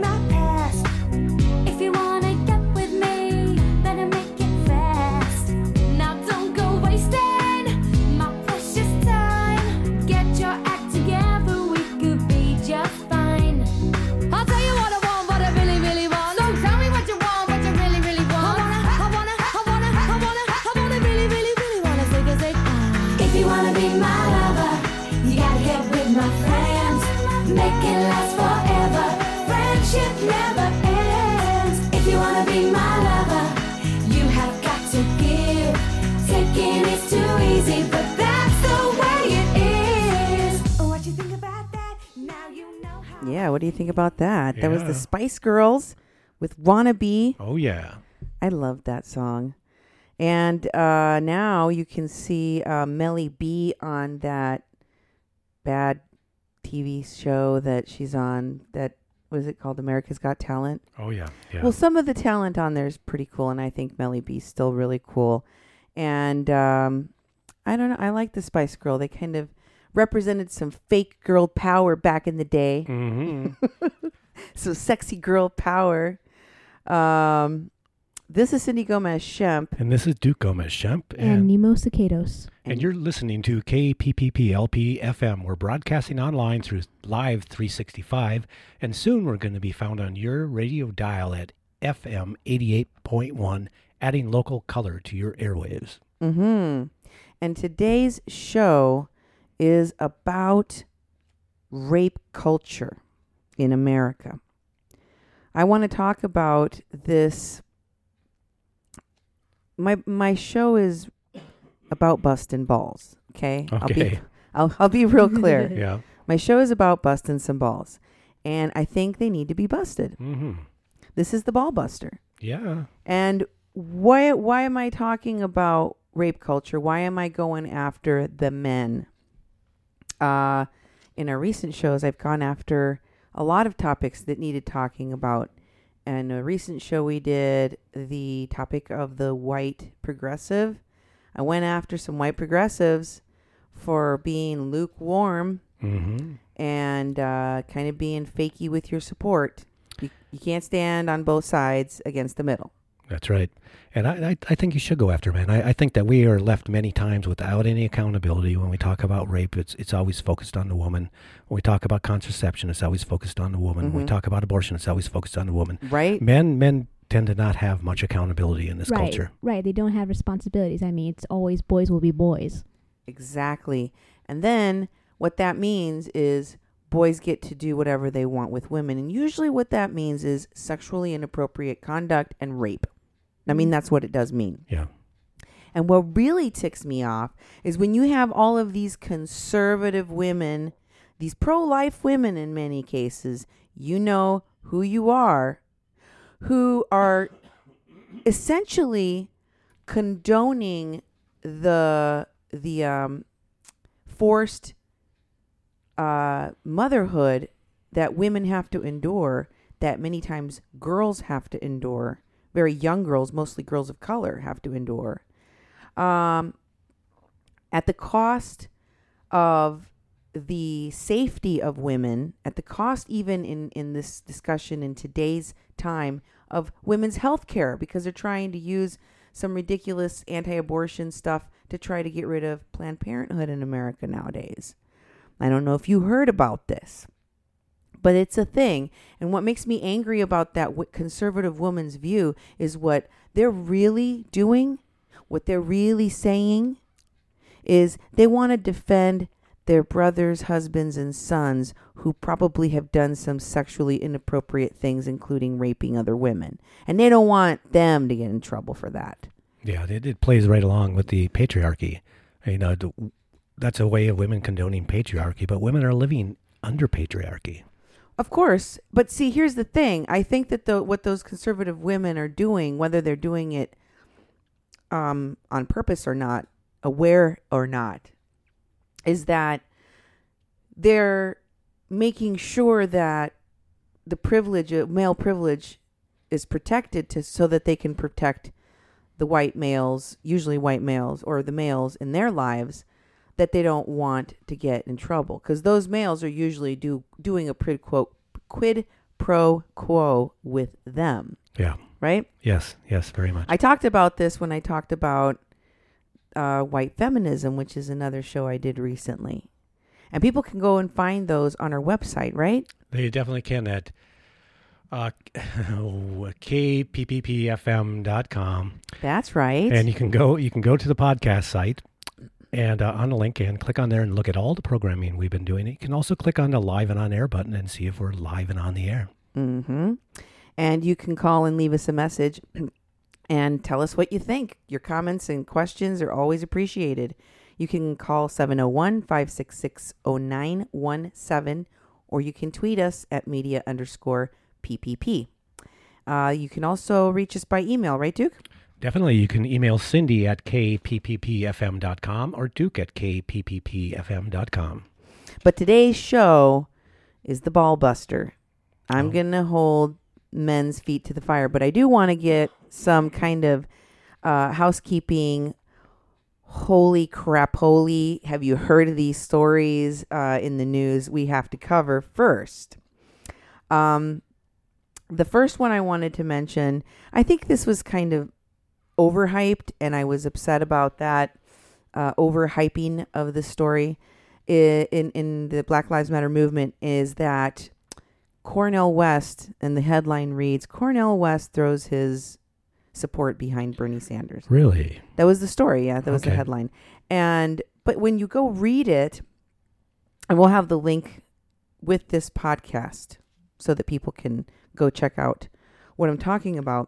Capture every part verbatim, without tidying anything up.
my past. If you wanna get with me, better make it fast. Now don't go wasting my precious time. Get your act together, we could be just fine. I'll tell you what I want, what I really, really want. So tell me what you want, what you really, really want. I wanna, I wanna, I wanna, I wanna, I wanna really, really, really wanna take a take. If you wanna be my lover, you gotta get with my friends. Make it last forever. Friendship never ends. If you wanna be my lover, you have got to give. Taking is too easy, but that's the way it is. Oh, what you think about that? Now you know how. Yeah, what do you think about that? That was Yeah. the Spice Girls with Wannabe. Oh, yeah. I loved that song. And uh, now you can see uh, Melly B on that bad T V show that she's on. That, what is it called? America's Got Talent. Oh, yeah. Yeah. Well, some of the talent on there is pretty cool, and I think Melly B's still really cool. And um, I don't know. I like the Spice Girl. They kind of represented some fake girl power back in the day. Mm-hmm. So sexy girl power. Um, this is Cindy Gomez Shemp. And this is Duke Gomez Shemp. And And, Nemo Cicados. and you're listening to K P P P L P F M. We're broadcasting online through Live three sixty-five. And soon we're going to be found on your radio dial at F M eighty-eight point one, adding local color to your airwaves. Mm-hmm. And today's show is about rape culture in America. I want to talk about this. My my show is about busting balls. Okay. I'll be Okay. I'll I'll be real clear. Yeah. My show is about busting some balls, and I think they need to be busted. Mm-hmm. This is the ball buster. Yeah. And why why am I talking about rape culture? Why am I going after the men? Uh, in our recent shows, I've gone after a lot of topics that needed talking about. And a recent show we did, the topic of the white progressive. I went after some white progressives for being lukewarm Mm-hmm. and uh, kind of being fakey with your support. You, you can't stand on both sides against the middle. That's right. And I, I, I think you should go after men. I, I think that we are left many times without any accountability. When we talk about rape, it's it's always focused on the woman. When we talk about contraception, it's always focused on the woman. When we Mhm. talk about abortion, it's always focused on the woman. Right? Men men tend to not have much accountability in this right, culture. right. They don't have responsibilities. I mean, it's always boys will be boys. Exactly. And then what that means is boys get to do whatever they want with women. And usually what that means is sexually inappropriate conduct and rape. I mean, that's what it does mean. Yeah. And what really ticks me off is when you have all of these conservative women, these pro-life women in many cases, you know who you are, who are essentially condoning the the um, forced uh, motherhood that women have to endure, that many times girls have to endure. Very young girls, mostly girls of color, have to endure. Um, at the cost of the safety of women, at the cost even in, in this discussion in today's time of women's health care, because they're trying to use some ridiculous anti-abortion stuff to try to get rid of Planned Parenthood in America nowadays. I don't know if you heard about this, but it's a thing. And what makes me angry about that w- conservative woman's view is what they're really doing, what they're really saying is they want to defend their brothers, husbands, and sons who probably have done some sexually inappropriate things, including raping other women. And they don't want them to get in trouble for that. Yeah, it, it plays right along with the patriarchy. You know, the, that's a way of women condoning patriarchy, but women are living under patriarchy. Of course. But see, here's the thing. I think that the what those conservative women are doing, whether they're doing it um, on purpose or not, aware or not, is that they're making sure that the privilege, uh, male privilege, is protected to so that they can protect the white males, usually white males, or the males in their lives that they don't want to get in trouble. Because those males are usually do doing a quid, quote, quid pro quo with them, Yeah. right? Yes. Yes. Very much. I talked about this when I talked about uh, white feminism, which is another show I did recently. And people can go and find those on our website, right? They definitely can at uh, k p p p f m dot com. That's right. And you can go you can go to the podcast site and uh, on the link and click on there and look at all the programming we've been doing. You can also click on the live and on air button and see if we're live and on the air. Mm-hmm. And you can call and leave us a message and tell us what you think. Your comments and questions are always appreciated. You can call seven oh one, five six six, oh nine one seven, or you can tweet us at media underscore PPP. Uh, you can also reach us by email, right, Duke? Definitely. You can email Cindy at k p p p f m dot com or Duke at k p p p f m dot com. But today's show is the ball buster. I'm Oh. going to hold men's feet to the fire, but I do want to get some kind of uh, housekeeping. Holy crap, holy. Have you heard of these stories uh, in the news we have to cover first? Um, the first one I wanted to mention, I think this was kind of overhyped, and I was upset about that uh, overhyping of the story in, in in the Black Lives Matter movement, is that Cornel West, and the headline reads, Cornel West throws his support behind Bernie Sanders. Really? That was the story. Yeah, that was Okay. the headline. And but when you go read it, and we'll have the link with this podcast so that people can go check out what I'm talking about.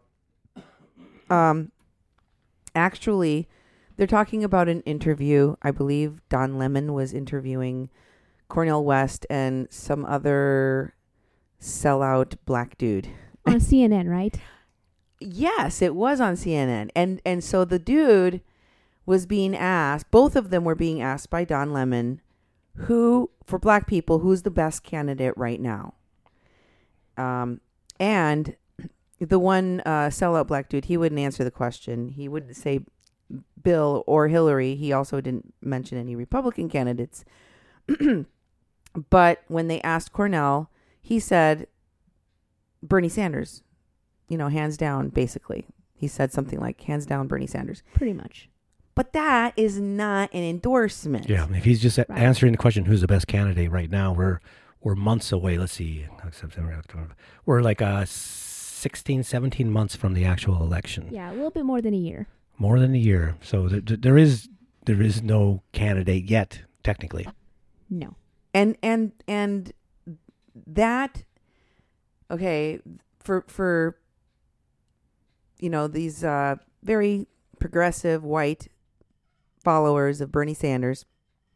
Um, actually, they're talking about an interview. I believe Don Lemon was interviewing Cornel West and some other sellout black dude. On C N N, right? Yes, it was on C N N. And and so the dude was being asked, both of them were being asked by Don Lemon, who, for black people, who's the best candidate right now? Um, and the one uh, sellout black dude, he wouldn't answer the question. He would say Bill or Hillary. He also didn't mention any Republican candidates. But when they asked Cornel, he said Bernie Sanders. You know, hands down, basically. He said something like, hands down, Bernie Sanders. Pretty much. But that is not an endorsement. Yeah. If he's just a- Right. answering the question, who's the best candidate right now, we're we're months away. Let's see. September, October. We're like uh, sixteen, seventeen months from the actual election. Yeah, a little bit more than a year. More than a year. So th- th- there is there is no candidate yet, technically. No. And and and that, okay, for for you know, these uh, very progressive white followers of Bernie Sanders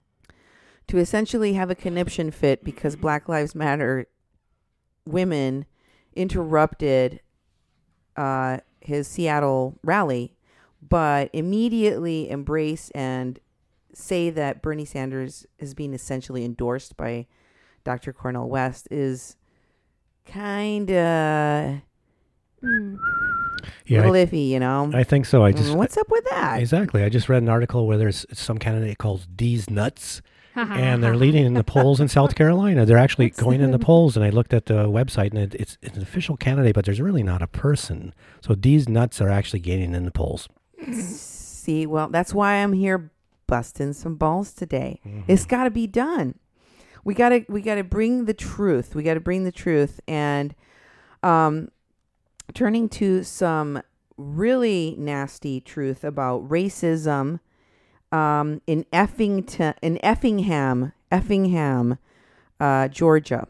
to essentially have a conniption fit because Black Lives Matter women interrupted uh, his Seattle rally, but immediately embrace and say that Bernie Sanders is being essentially endorsed by Doctor Cornel West is kind of Mm. Yeah, little I, iffy, you know. I think so. I just What's up with that? exactly. I just read an article where there's some candidate called D's Nuts, and they're leading in the polls in South Carolina. They're actually going in the polls, and I looked at the website, and it, it's, it's an official candidate, but there's really not a person. So D's Nuts are actually gaining in the polls. See, well, that's why I'm here busting some balls today. Mhm. It's got to be done. We got to we got to bring the truth. We got to bring the truth and um turning to some really nasty truth about racism um in Effington in Effingham, Effingham, uh Georgia.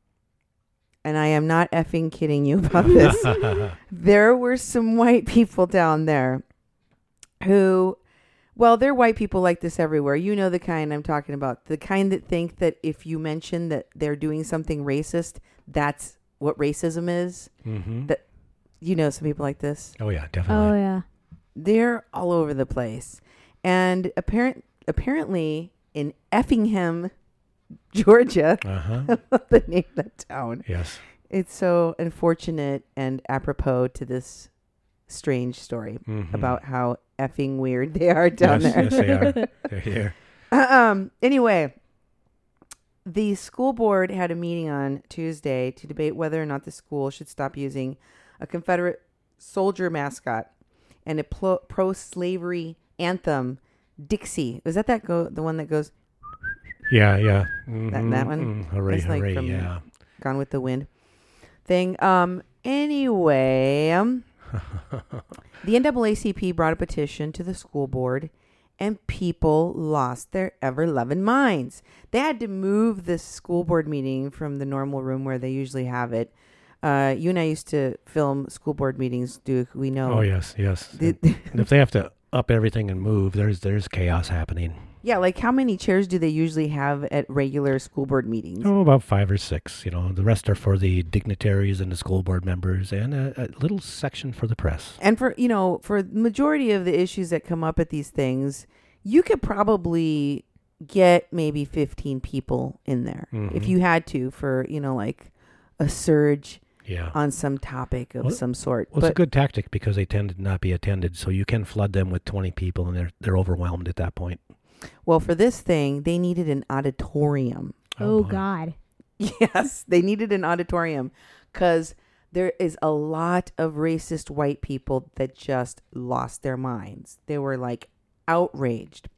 And I am not effing kidding you about this. There were some white people down there who, well, they're white people like this everywhere. You know the kind I'm talking about. The kind that think that if you mention that they're doing something racist, that's what racism is. Mhm. That, you know, some people like this. Oh yeah, Oh, definitely. yeah. They're all over the place. And apparent, apparently in Effingham, Georgia, Uh huh. the name of that town, Yes. it's so unfortunate and apropos to this strange story Mhm. about how effing weird they are down yes, there. yes, they are. They're here. um. Anyway, the school board had a meeting on Tuesday to debate whether or not the school should stop using a Confederate soldier mascot and a pl- pro-slavery anthem, Dixie. Was that that go the one that goes Yeah, yeah. that, that one? Mm, hooray, That's like hooray, from yeah. Gone with the Wind thing. Um. Anyway, um, the N double A C P brought a petition to the school board, and people lost their ever-loving minds. They had to move the school board meeting from the normal room where they usually have it. Uh, you and I used to film school board meetings, Duke. We know. Oh, yes, yes. The- And if they have to up everything and move, there's there's chaos happening. Yeah, like how many chairs do they usually have at regular school board meetings? Oh, about five or six. You know, the rest are for the dignitaries and the school board members, and a, a little section for the press. And for, you know, for the majority of the issues that come up at these things, you could probably get maybe fifteen people in there Mhm. if you had to for, you know, like a surge Yeah. on some topic of Well, some sort. Well, but it's a good tactic because they tend to not be attended, so you can flood them with twenty people, and they're they're overwhelmed at that point. well, for this thing, they needed an auditorium. Oh, boy. God. Yes, they needed an auditorium because there is a lot of racist white people that just lost their minds. They were like outraged.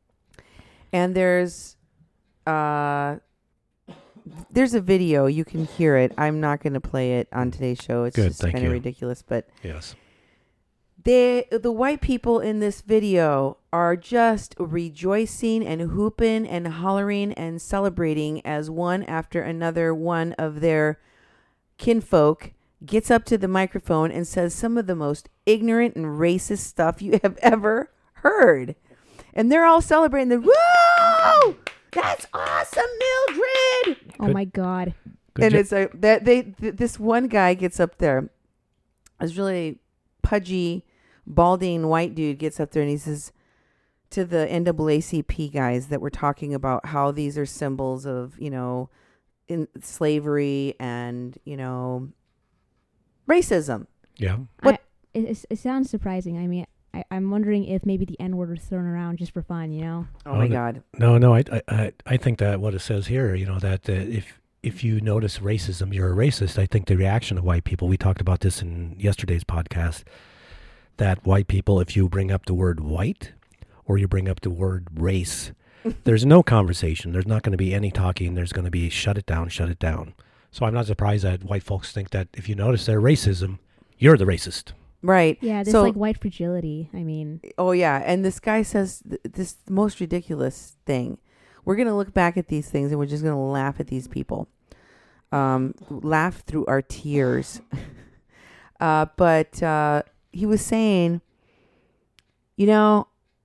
And there's uh there's a video, you can hear it. I'm not going to play it on today's show. It's Good, just thank kind of you. ridiculous, but Yes. they the white people in this video are just rejoicing and hooping and hollering and celebrating as one after another one of their kinfolk gets up to the microphone and says some of the most ignorant and racist stuff you have ever heard. And they're all celebrating the, whoa, that's awesome, Mildred. Oh, Good. my God. Good and jo- it's a, that they, th- this one guy gets up there, this really pudgy, balding white dude gets up there and he says to the N double A C P guys that were talking about how these are symbols of, you know, in slavery and, you know, racism. yeah. What- I, it, it's- it sounds surprising. I mean, I, I'm wondering if maybe the N word was thrown around just for fun, you know? Oh, Oh, my the- God. No, no. I, I- I, I think that what it says here, you know, that uh, if if you notice racism, you're a racist. I think the reaction of white people. We talked about this in yesterday's podcast. That white people, if you bring up the word white, or you bring up the word race, there's no conversation. There's not going to be any talking. There's going to be shut it down, shut it down. So I'm not surprised that white folks think that if you notice their racism, you're the racist. Right. Yeah, there's So- like white fragility. I mean, Oh, yeah. And this guy says th- this most ridiculous thing. We're going to look back at these things and we're just going to laugh at these people. Um, laugh through our tears. uh, but uh, he was saying, you know,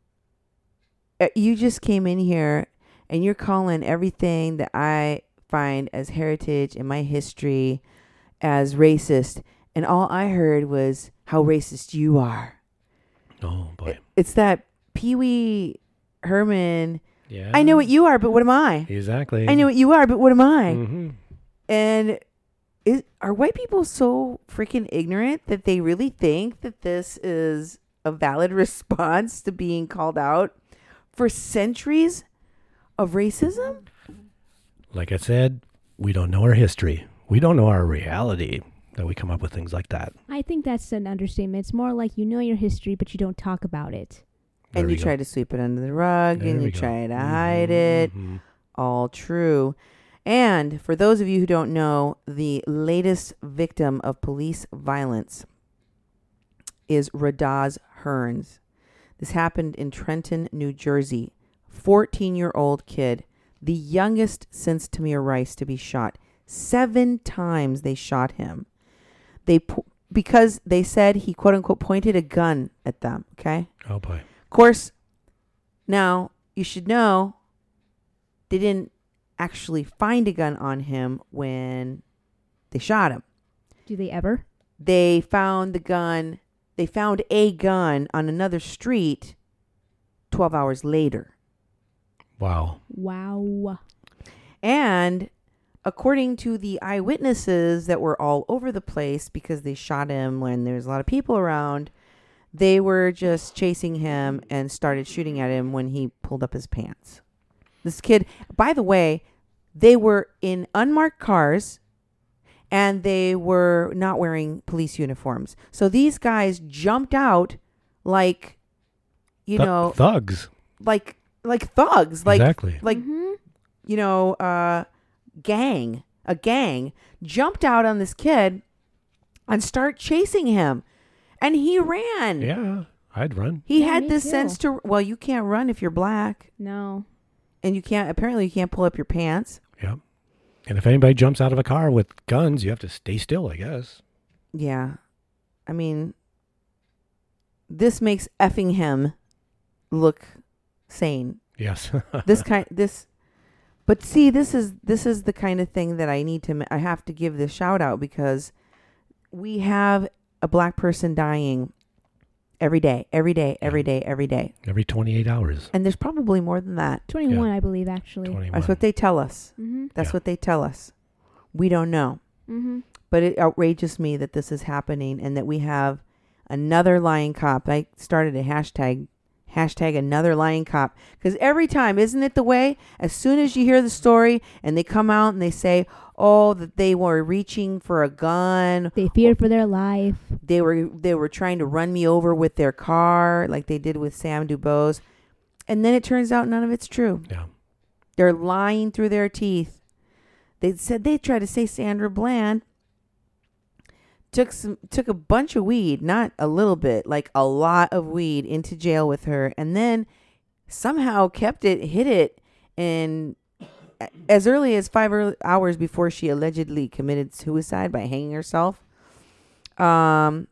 uh, you just came in here and you're calling everything that I find as heritage in my history as racist. And all I heard was how racist you are. Oh boy. It's that Pee Wee Herman. Yeah. I know what you are, but what am I? Exactly. I know what you are, but what am I? hmm And is, are white people so freaking ignorant that they really think that this is a valid response to being called out for centuries of racism? Like I said, we don't know our history. We don't know our reality that we come up with things like that. I think that's an understatement. It's more like you know your history, but you don't talk about it. There And we you go. try to sweep it under the rug There and we you go. try to Mhm, hide it. mhm. All true. And for those of you who don't know, the latest victim of police violence is Radaz Hearns. This happened in Trenton, New Jersey. fourteen-year-old kid, the youngest since Tamir Rice to be shot. Seven times they shot him. They po- because they said he quote unquote pointed a gun at them. Okay. Oh boy. Of course, now you should know they didn't actually find a gun on him when they shot him. Do they ever? They found the gun, they found a gun on another street twelve hours later. Wow. Wow. And according to the eyewitnesses that were all over the place because they shot him when there's a lot of people around, they were just chasing him and started shooting at him when he pulled up his pants. This kid, by the way, They were in unmarked cars, and they were not wearing police uniforms. So these guys jumped out like, you Th- know, thugs. like like thugs, like Exactly. like Mhm. you know, uh, gang, a gang jumped out on this kid and start chasing him, and he ran. Yeah, I'd run. He Yeah, had me this too. sense to. Well, you can't run if you're black, No. and you can't. Apparently, you can't pull up your pants. Yeah. And if anybody jumps out of a car with guns, you have to stay still, I guess. Yeah, I mean, this makes Effingham look sane. Yes. This kind, this, but see, this is this is the kind of thing that I need to. ma- I have to give this shout out because we have a black person dying every day, every day, every day, every day, Every twenty-eight hours. and there's probably more than that. twenty-one, I believe, actually. twenty-one. That's what they tell us. Mm-hmm. That's Yeah. what they tell us. We don't know, Mm-hmm. but it outrages me that this is happening and that we have another lying cop. I started a hashtag. Hashtag another lying cop. Because every time, isn't it the way? As soon as you hear the story and they come out and they say, oh, that they were reaching for a gun. They feared for their life. They were they were trying to run me over with their car like they did with Sam Dubose. And then it turns out none of it's true. Yeah. They're lying through their teeth. They said they tried to say Sandra Bland took some took a bunch of weed, not a little bit, like a lot of weed into jail with her, and then somehow kept it, hid it, and as early as five early hours before she allegedly committed suicide by hanging herself, um,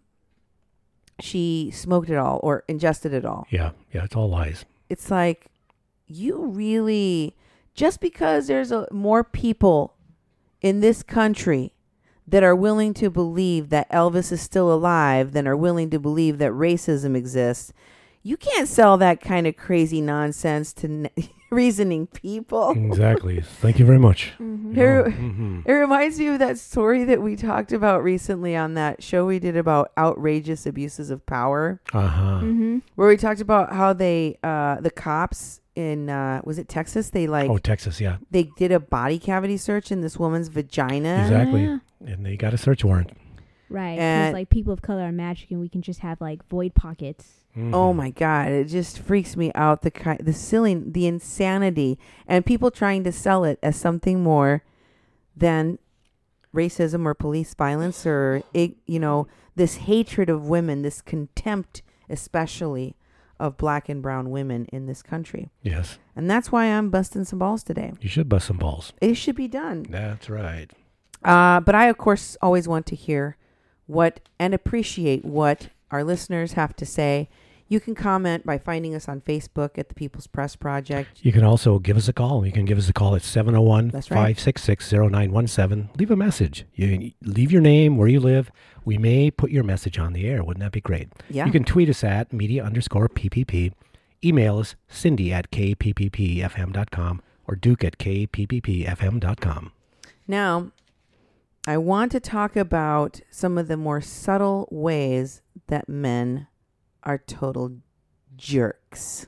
she smoked it all or ingested it all. Yeah. Yeah. It's all lies. It's like, you really, just because there's a, more people in this country that are willing to believe that Elvis is still alive than are willing to believe that racism exists, you can't sell that kind of crazy nonsense to n- reasoning people. Exactly. Thank you very much. Mm-hmm. Here- hmm It reminds me of that story that we talked about recently on that show we did about outrageous abuses of power, Uh-huh. Mm-hmm. where we talked about how they, uh, the cops in, uh, was it Texas? They like, Oh, Texas. Yeah. they did a body cavity search in this woman's vagina. Exactly. Yeah. And they got a search warrant. Right. And- Because, like, people of color are magic and we can just have, like, void pockets. Oh Mhm. my God. It just freaks me out. The ki- the silly, the insanity, and people trying to sell it as something more than racism or police violence or, it, you know, this hatred of women, this contempt, especially of black and brown women in this country. Yes. And that's why I'm busting some balls today. You should bust some balls. It should be done. That's right. Uh, but I, of course, always want to hear what and appreciate what our listeners have to say. You can comment by finding us on Facebook at the People's Press Project. You can also give us a call. You can give us a call at seven oh one, That's right. five six six, oh nine one seven. Leave a message. You leave your name, where you live. We may put your message on the air. Wouldn't that be great? Yeah. You can tweet us at media underscore PPP. Email us Cindy at k p p p f m dot com or Duke at k p p p f m dot com. Now, I want to talk about some of the more subtle ways that men are total jerks.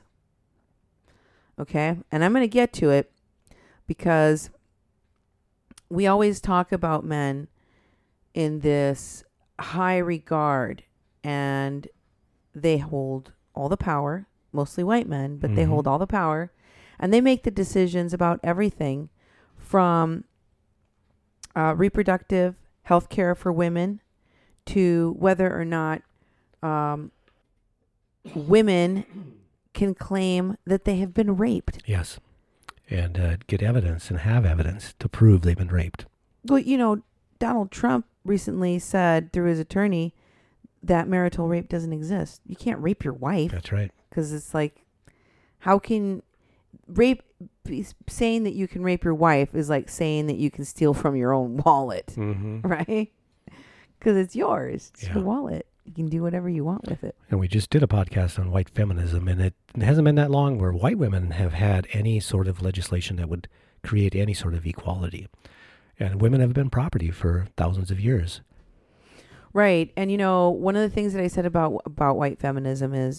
Okay? And I'm going to get to it because we always talk about men in this high regard, and they hold all the power, mostly white men, but they Mhm. hold all the power, and they make the decisions about everything from uh, reproductive health care for women to whether or not um, women can claim that they have been raped. Yes. And uh, get evidence and have evidence to prove they've been raped. Well, you know, Donald Trump recently said through his attorney that marital rape doesn't exist. You can't rape your wife That's right. because it's like, how can rape, saying that you can rape your wife is like saying that you can steal from your own wallet, Mm-hmm. right? Because it's yours. It's Yeah. your wallet. You can do whatever you want with it. And we just did a podcast on white feminism, and it hasn't been that long where white women have had any sort of legislation that would create any sort of equality. And women have been property for thousands of years. Right. And, you know, one of the things that I said about about white feminism is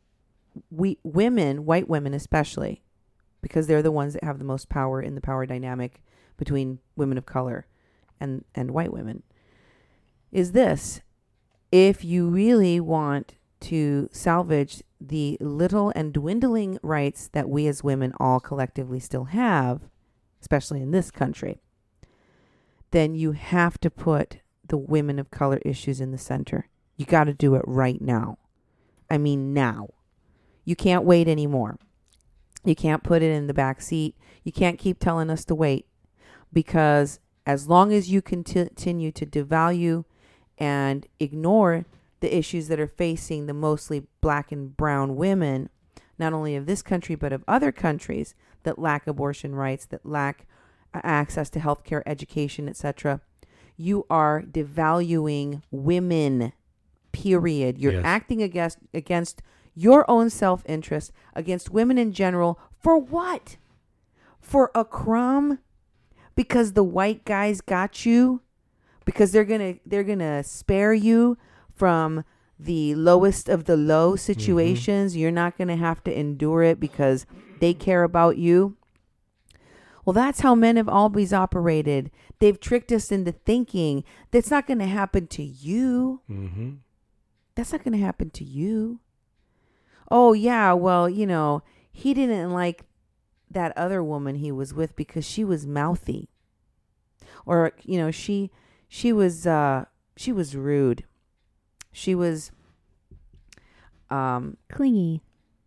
we women, white women especially, because they're the ones that have the most power in the power dynamic between women of color and, and white women, is this. If you really want to salvage the little and dwindling rights that we as women all collectively still have, especially in this country, then you have to put the women of color issues in the center. You got to do it right now. I mean, now. You can't wait anymore. You can't put it in the back seat. You can't keep telling us to wait, because as long as you continue to devalue and ignore the issues that are facing the mostly black and brown women, not only of this country, but of other countries that lack abortion rights, that lack uh, access to healthcare, education, et cetera, you are devaluing women, period. You're Yes. acting against, against your own self-interest, against women in general. For what? For a crumb? Because the white guys got you? Because they're gonna they're gonna spare you from the lowest of the low situations. Mm-hmm. You're not gonna have to endure it because they care about you. Well, that's how men have always operated. They've tricked us into thinking that's not gonna happen to you. Mm-hmm. That's not gonna happen to you. Oh yeah, well, you know, he didn't like that other woman he was with because she was mouthy, or you know, she. She was uh, she was rude. She was um, Clingy.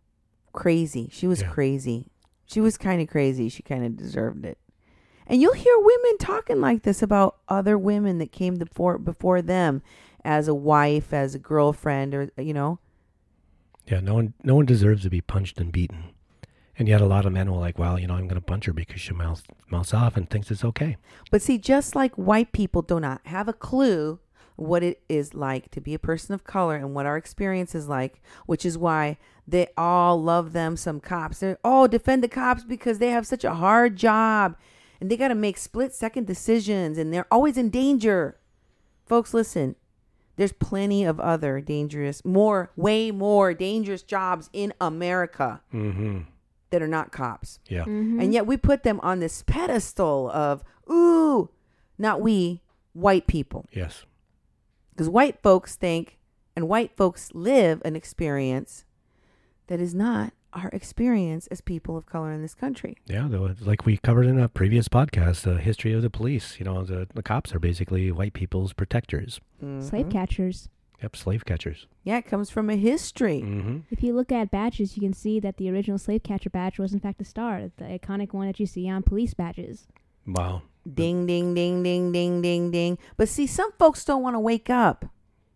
crazy. She was Yeah. crazy. She was kind of crazy. She kind of deserved it. And you'll hear women talking like this about other women that came before before them, as a wife, as a girlfriend, or you know. Yeah, no one no one deserves to be punched and beaten. And yet a lot of men will like, well, you know, I'm going to punch her because she mouths, mouths off and thinks it's okay. But see, just like white people do not have a clue what it is like to be a person of color and what our experience is like, which is why they all love them some cops. They're, oh, defend the cops because they have such a hard job and they got to make split second decisions and they're always in danger. Folks, listen, there's plenty of other dangerous, more, way more dangerous jobs in America. Mm-hmm. That are not cops. Yeah. Mm-hmm. And yet we put them on this pedestal of, ooh, not we, white people. Yes. Because white folks think and white folks live an experience that is not our experience as people of color in this country. Yeah, though, like we covered in a previous podcast, the history of the police. You know, the, the cops are basically white people's protectors. Slave Mhm. catchers. Yep, slave catchers. Yeah, it comes from a history. Mm-hmm. If you look at badges, you can see that the original slave catcher badge was in fact a star, the iconic one that you see on police badges. Wow. Ding, ding, ding, ding, ding, ding, ding. But see, some folks don't want to wake up.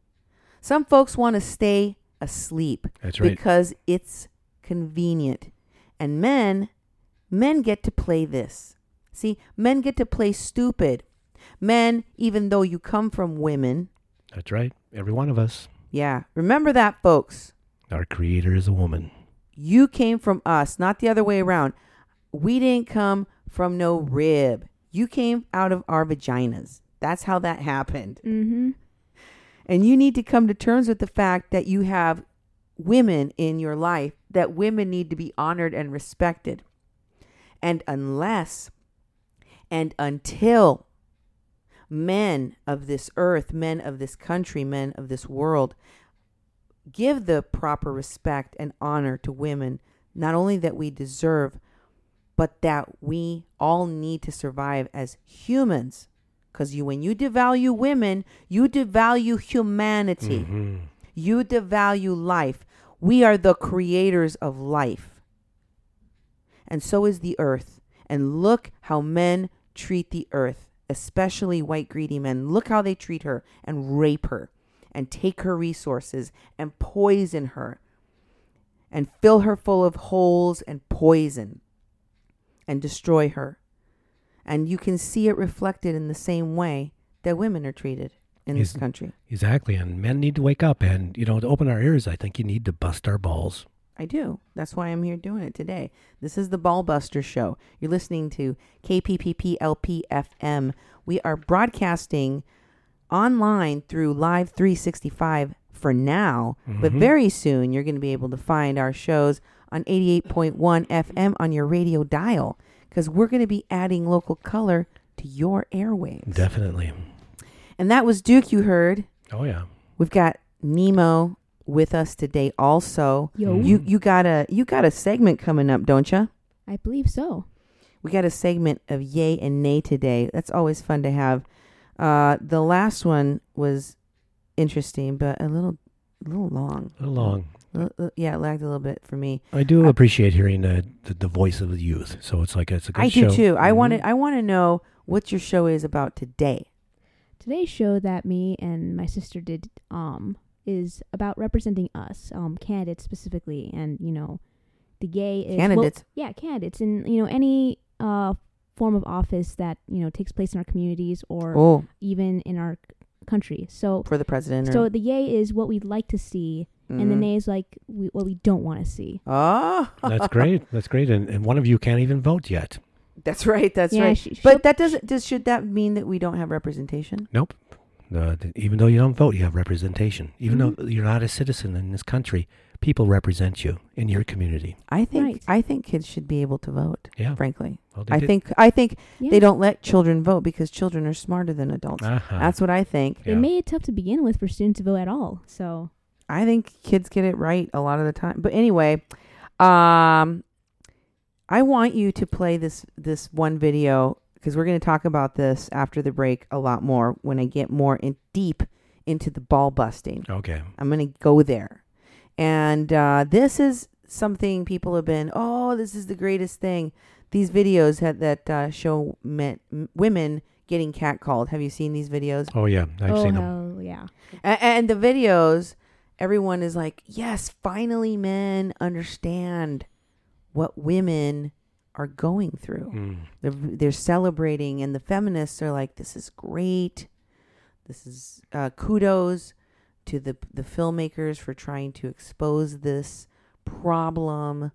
Some folks want to stay asleep. That's right. Because it's convenient. And men, men get to play this. See, men get to play stupid. Men, even though you come from women. That's right. Every one of us. Yeah. Remember that, folks. Our creator is a woman. You came from us, not the other way around. We didn't come from no rib. You came out of our vaginas. That's how that happened. Mm-hmm. And you need to come to terms with the fact that you have women in your life, that women need to be honored and respected. And unless and until men of this earth, men of this country, men of this world, give the proper respect and honor to women, not only that we deserve, but that we all need to survive as humans. Because you, when you devalue women, you devalue humanity. Mm-hmm. You devalue life. We are the creators of life. And so is the earth. And look how men treat the earth, especially white greedy men. Look how they treat her and rape her and take her resources and poison her and fill her full of holes and poison and destroy her. And you can see it reflected in the same way that women are treated in Yes. this country. Exactly. And men need to wake up. And, you know, to open our ears, I think you need to bust our balls. I do. That's why I'm here doing it today. This is the Ball Buster Show. You're listening to K P P P L P F M. We are broadcasting online through Live three sixty-five for now, but Mhm. very soon you're going to be able to find our shows on eighty-eight point one F M on your radio dial, because we're going to be adding local color to your airwaves. Definitely. And that was Duke you heard. Oh, yeah. We've got Nemo with us today also. Yo. You you got a you got a segment coming up, don't you? I believe so. We got a segment of yay and nay today. That's always fun to have. Uh, the last one was interesting, but a little a little long. A little long. A little- yeah, it lagged a little bit for me. I do I- appreciate hearing the, the the voice of the youth. So it's like it's a good I show. do too. I Mhm. want to I want to know what your show is about today. Today's show that me and my sister did um is about representing us, um, candidates specifically, and you know, the gay is well, Candidates. yeah, candidates in you know any uh form of office that you know takes place in our communities or Oh, even in our c- country. So for the president. Or, so the yay is what we'd like to see, and the Mhm. nay is like we, what we don't want to see. Oh, That's great. That's great. And, and one of you can't even vote yet. That's right. That's Yeah, right. sh- she'll- But that doesn't. Does should that mean that we don't have representation? Nope. Uh, th- even though you don't vote, you have representation. Even Mm-hmm. though you're not a citizen in this country, people represent you in your community. I think Right. I think kids should be able to vote. Yeah. Frankly, Well, they I did- think I think Yeah. they don't let children vote because children are smarter than adults. Uh-huh. That's what I think. They Yeah. made it tough to begin with for students to vote at all. So I think kids get it right a lot of the time. But anyway, um, I want you to play this this one video because we're going to talk about this after the break a lot more when I get more in deep into the ball busting. Okay. I'm going to go there. And uh, this is something people have been, oh, this is the greatest thing. These videos had, that uh, show men, m- women getting catcalled. Have you seen these videos? Oh, yeah. I've oh seen them. hell yeah. A- and the videos, everyone is like, yes, finally men understand what women are going through. Mm. They're, they're celebrating, and the feminists are like, this is great. This is uh, kudos to the the filmmakers for trying to expose this problem,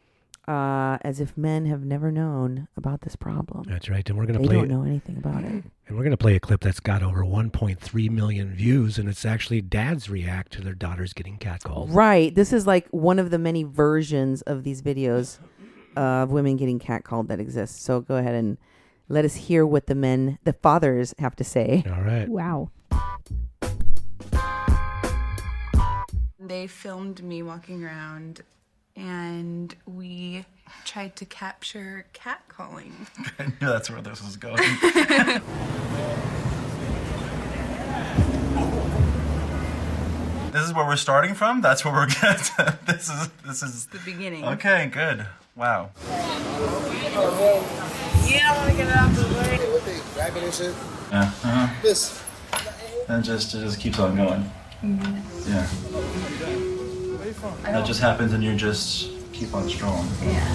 uh, as if men have never known about this problem. That's right. And we're going They to play don't know anything about it. and we're going to play a clip that's got over one point three million views, and it's actually dads react to their daughters getting catcalled. Right. This is like one of the many versions of these videos of women getting catcalled that exist. So go ahead and let us hear what the men, the fathers, have to say. All right. Wow. They filmed me walking around and we tried to capture catcalling. I knew that's where this was going. This is where we're starting from? That's where we're going to. This is, this is. The beginning. Okay, good. Wow. Yeah, I want to get it out the way. What they grabbing and shit? Yeah. Uh-huh. This. And just, it just keeps on going. Yeah. That just happens and you just keep on strolling.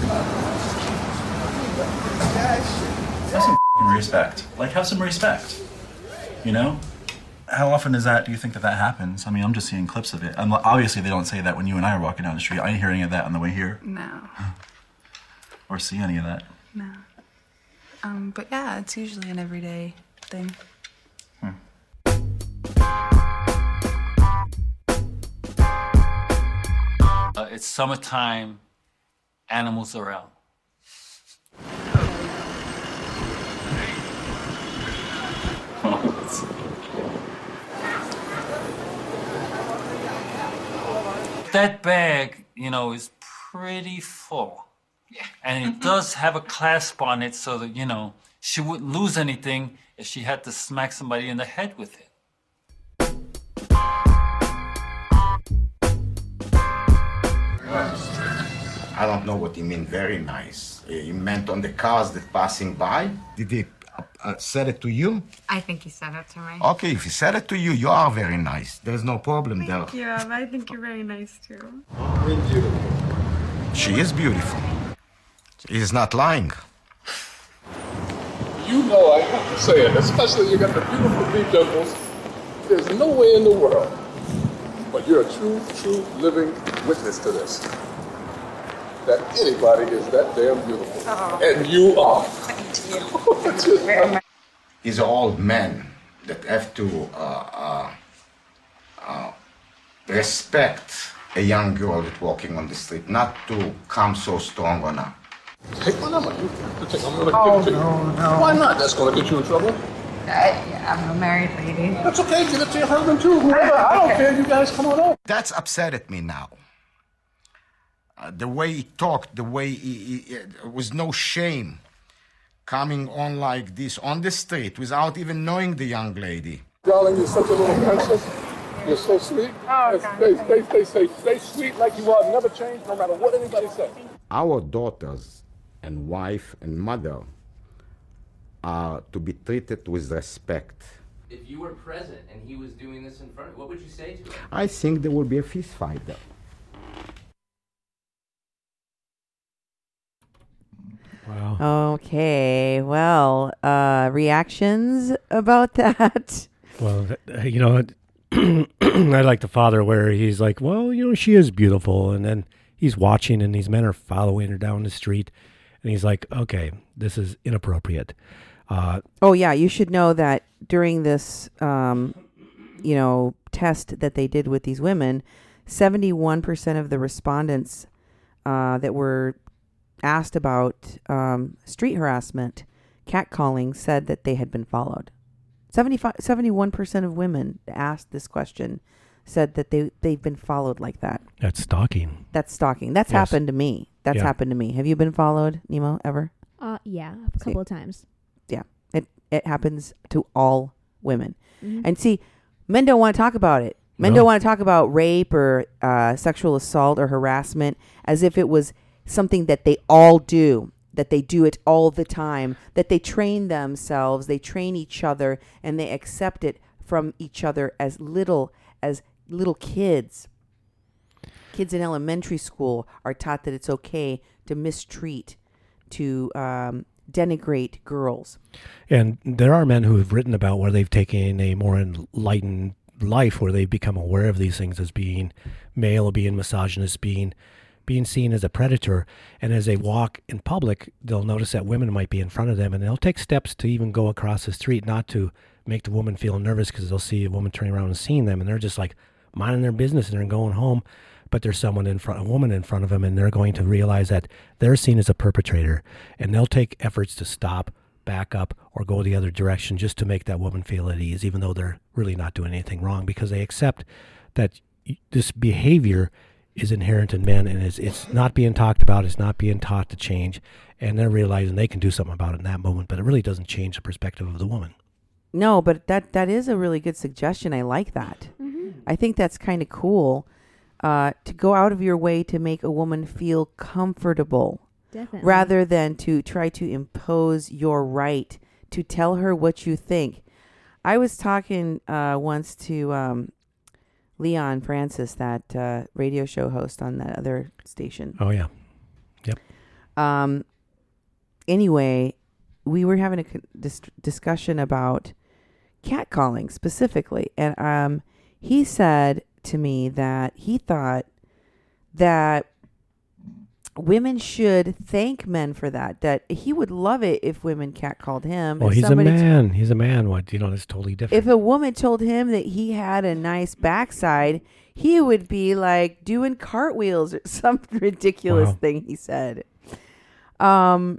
Have some f***ing respect. Like, have some respect. You know? How often is that, do you think that that happens? I mean, I'm just seeing clips of it. And obviously, they don't say that when you and I are walking down the street. I didn't hear any of that on the way here. No, Or see any of that. no. Um, but yeah, it's usually an everyday thing. Uh, it's summertime, animals are out. That bag, you know, is pretty full. And it does have a clasp on it so that, you know, she wouldn't lose anything if she had to smack somebody in the head with it. I don't know what he meant very nice. Uh, He meant on the cars that passing by. Did he uh, uh, said it to you? I think he said it to me. Okay, if he said it to you, you are very nice. There's no problem there. Yeah, I think you're very nice too. She is beautiful. He is not lying. You know I have to say it, especially you got the beautiful deep dimples. There's no way in the world. But you're a true, true living witness to this. That anybody is that damn beautiful. Oh. And you are. Thank you very much. He's an old man that have to uh, uh, uh, respect a young girl that walking on the street, not to come so strong on her. Take my number. You have to take. I'm gonna Oh, give it to you. no, no. Why not? That's gonna get you in trouble. Uh, yeah, I'm a married lady. That's okay. Give it to your husband too. Whoever. I don't care. You guys come on over. That's upset at me now. Uh, the way he talked, the way he, he, he with no shame, coming on like this on the street without even knowing the young lady. Darling, you're such a little princess. You're so sweet. Oh, stay, stay, stay, stay, stay sweet like you are. Never change, no matter what anybody says. Our daughters and wife and mother are to be treated with respect. If you were present and he was doing this in front of you, what would you say to him? I think there will be a fist fight there. Wow. Okay. Well, uh, reactions about that? Well, th- you know, I like the father where he's like, well, you know, she is beautiful. And then he's watching and these men are following her down the street. And he's like, okay, this is inappropriate. Uh, Oh, yeah. You should know that during this, um, you know, test that they did with these women, seventy-one percent of the respondents uh, that were asked about um, street harassment, catcalling, said that they had been followed. seventy-five, seventy-one percent of women asked this question said that they, they've been followed like that. That's stalking. That's stalking. That's Yes. happened to me. That's Yeah. happened to me. Have you been followed, Nemo, ever? Uh, yeah, a couple of times. Yeah. It it happens to all women. Mhm. And see, men don't want to talk about it. Men No. don't want to talk about rape or uh, sexual assault or harassment as if it was something that they all do, that they do it all the time, that they train themselves, they train each other, and they accept it from each other as little as little kids. Kids in elementary school are taught that it's okay to mistreat, to um, denigrate girls. And there are men who have written about where they've taken a more enlightened life, where they've become aware of these things as being male, being misogynist, being being seen as a predator. And as they walk in public, they'll notice that women might be in front of them, and they'll take steps to even go across the street, not to make the woman feel nervous because they'll see a woman turning around and seeing them, and they're just like minding their business and they're going home. But there's someone in front, a woman in front of them, and they're going to realize that they're seen as a perpetrator, and they'll take efforts to stop, back up, or go the other direction just to make that woman feel at ease, even though they're really not doing anything wrong, because they accept that y- this behavior is inherent in men, and it's, it's not being talked about, it's not being taught to change, and they're realizing they can do something about it in that moment, but it really doesn't change the perspective of the woman. No, but that that is a really good suggestion. I like that. Mm-hmm. I think that's kind of cool. Uh, to go out of your way to make a woman feel comfortable, Definitely. rather than to try to impose your right to tell her what you think. I was talking uh, once to um, Leon Francis, that uh, radio show host on that other station. Oh, yeah. Yep. Um. Anyway, we were having a con- dis- discussion about catcalling specifically, and um, he said to me that he thought that women should thank men for that, that he would love it if women catcalled him. Well, If he's a somebody t- man. He's a man. What, you know, it's totally different. if a woman told him that he had a nice backside, he would be like doing cartwheels or some ridiculous Wow. thing he said. Um,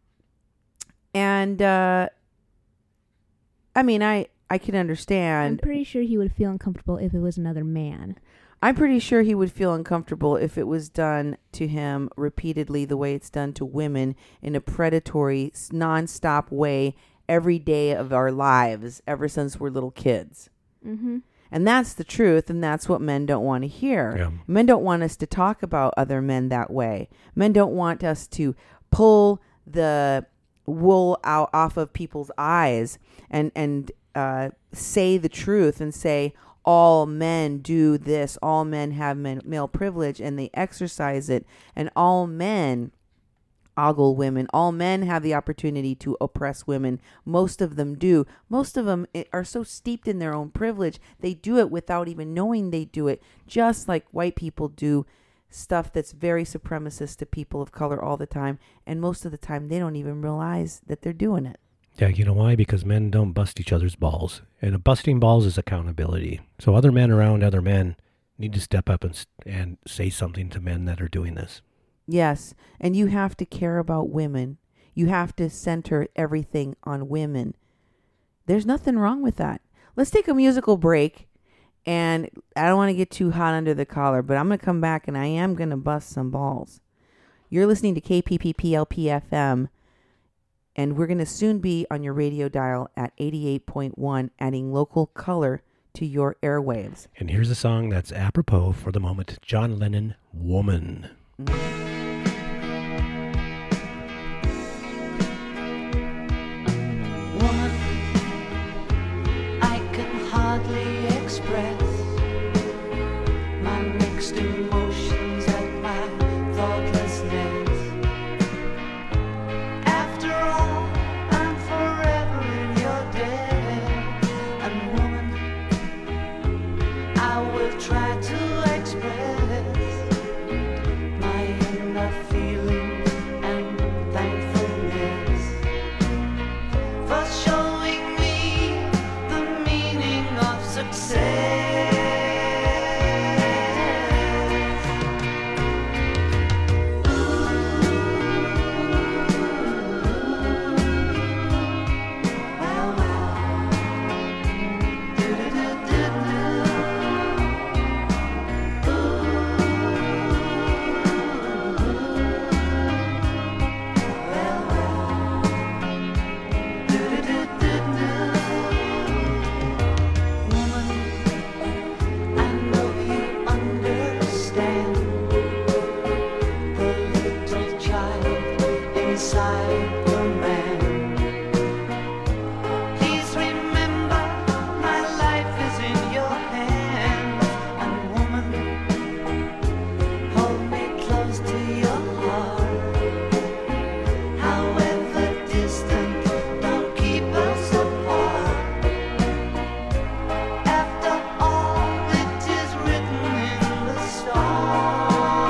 and, uh, I mean, I, I can I'm understand. pretty sure he would feel uncomfortable if it was another man. I'm pretty sure he would feel uncomfortable if it was done to him repeatedly the way it's done to women in a predatory, s- nonstop way every day of our lives ever since we're little kids. Mm-hmm. And that's the truth, and that's what men don't want to hear. Yeah. Men don't want us to talk about other men that way. Men don't want us to pull the wool out off of people's eyes and and uh, say the truth and say all men do this, all men have men, male privilege, and they exercise it, and all men ogle women. All men have the opportunity to oppress women. Most of them do. Most of them i- are so steeped in their own privilege, they do it without even knowing they do it, just like white people do stuff that's very supremacist to people of color all the time, and most of the time they don't even realize that they're doing it. Yeah, you know why? Because men don't bust each other's balls. And busting balls is accountability. So other men around other men need to step up and s- and say something to men that are doing this. Yes. And you have to care about women. You have to center everything on women. There's nothing wrong with that. Let's take a musical break. And I don't want to get too hot under the collar, but I'm going to come back and I am going to bust some balls. You're listening to K P P P L P F M. And we're going to soon be on your radio dial at eighty-eight point one, adding local color to your airwaves. And here's a song that's apropos for the moment. John Lennon, Woman. Woman, I can hardly express my mixed emotions at my thoughtlessness. After all, I'm forever in your debt. And woman, I will try to express my inner feelings and thankfulness for showing me the meaning of success. Inside the man. Please remember my life is in your hands. And woman, hold me close to your heart. However distant, don't keep us apart. After all, it is written in the stars.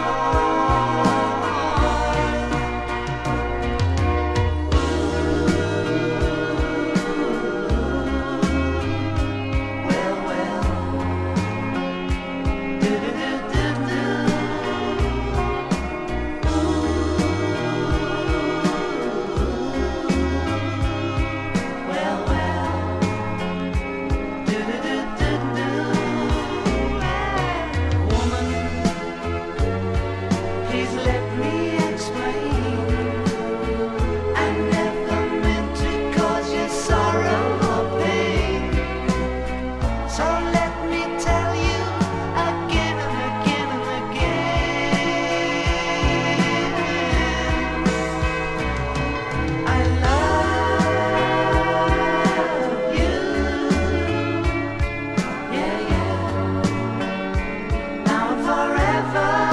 Please let me explain. I never meant to cause you sorrow or pain. So let me tell you again and again and again. I love you. Yeah, yeah. Now and forever.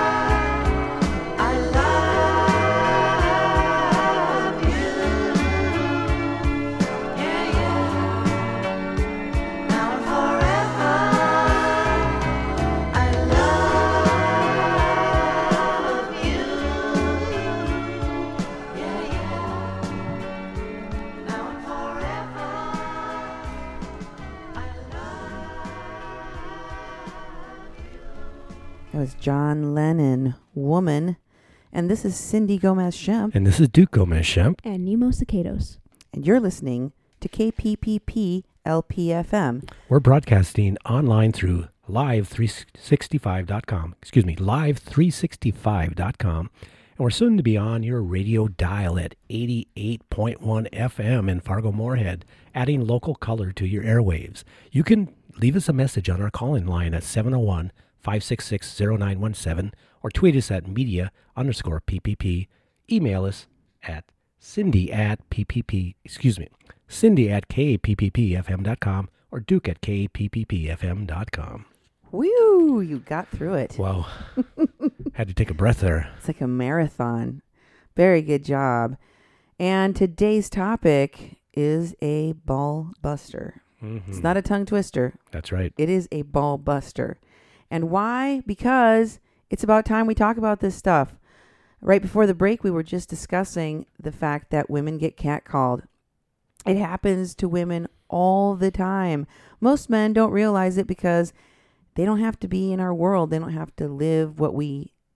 That was John Lennon, Woman. And this is Cindy Gomez-Shemp. And this is Duke Gomez-Shemp. And Nemo Cicados. And you're listening to K P P P L P F M. We're broadcasting online through live three sixty-five dot com. Excuse me, live three sixty-five dot com. And we're soon to be on your radio dial at eighty-eight point one F M in Fargo-Moorhead, adding local color to your airwaves. You can leave us a message on our call-in line at seven oh one, five six six, oh nine one seven or tweet us at media underscore PPP. Email us at Cindy at PPP, excuse me, Cindy at K P P P F M dot com or Duke at K P P P F M dot com. Woo, you got through it. Wow. Had to take a breath there. It's like a marathon. Very good job. And today's topic is a ball buster. Mm-hmm. It's not a tongue twister. That's right. It is a ball buster. And why? Because it's about time we talk about this stuff. Right before the break, we were just discussing the fact that women get catcalled. It happens to women all the time. Most men don't realize it because they don't have to be in our world. They don't have to live what we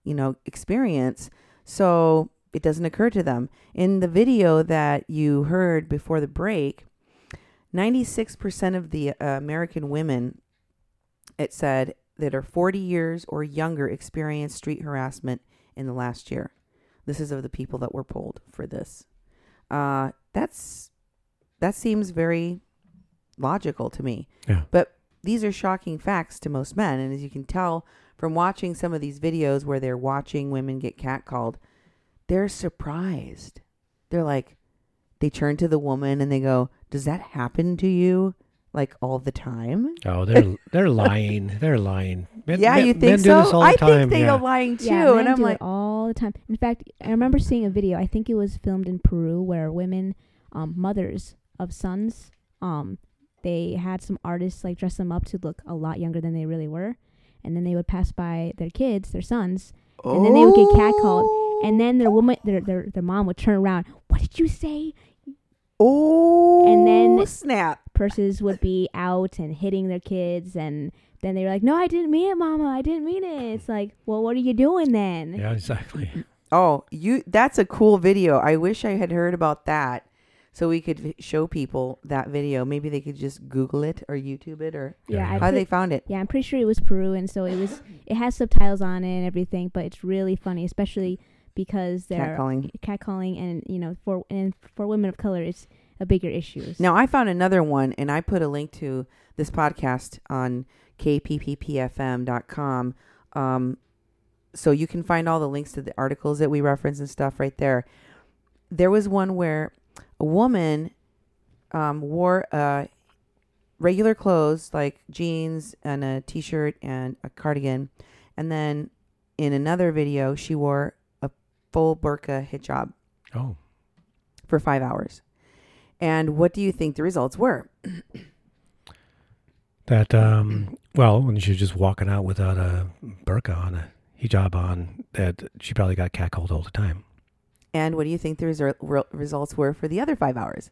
you know, experience. So it doesn't occur to them. In the video that you heard before the break, ninety-six percent of the uh, American women, it said, that are forty years or younger experienced street harassment in the last year. This is of the people that were polled for this. Uh, that's that seems very logical to me. Yeah. But these are shocking facts to most men. And as you can tell from watching some of these videos where they're watching women get catcalled, they're surprised. They're like, they turn to the woman and they go, does that happen to you like all the time? Oh, they're they're lying. They're lying. Men, yeah, men, you think men so? do this all I the time. think they yeah. are lying too. Yeah, men and I'm do like, it all the time. In fact, I remember seeing a video. I think it was filmed in Peru where women, um, mothers of sons, um, they had some artists like dress them up to look a lot younger than they really were, and then they would pass by their kids, their sons, oh. and then they would get catcalled, and then their woman, their their their mom would turn around. What did you say? Oh, and then snap. Purses would be out and hitting their kids, and then they were like, no, I didn't mean it, Mama. I didn't mean it. It's like, well, what are you doing then? Yeah, exactly. Oh, you that's a cool video. I wish I had heard about that so we could v- show people that video. Maybe they could just Google it or YouTube it or Yeah, how I they found it. Yeah, I'm pretty sure it was Peru, and so it was. It has subtitles on it and everything, but it's really funny, especially because they're Catcalling. catcalling, and you know, for and for women of color, it's a bigger issue. Now, I found another one, and I put a link to this podcast on K P P P F M dot com. Um, so you can find all the links to the articles that we reference and stuff right there. There was one where a woman um, wore uh, regular clothes like jeans and a t-shirt and a cardigan. And then in another video, she wore a full burqa hijab. Oh. For five hours. And what do you think the results were? That, um, well, when she's just walking out without a burqa on, a hijab on, that she probably got catcalled all the time. And what do you think the reser- re- results were for the other five hours?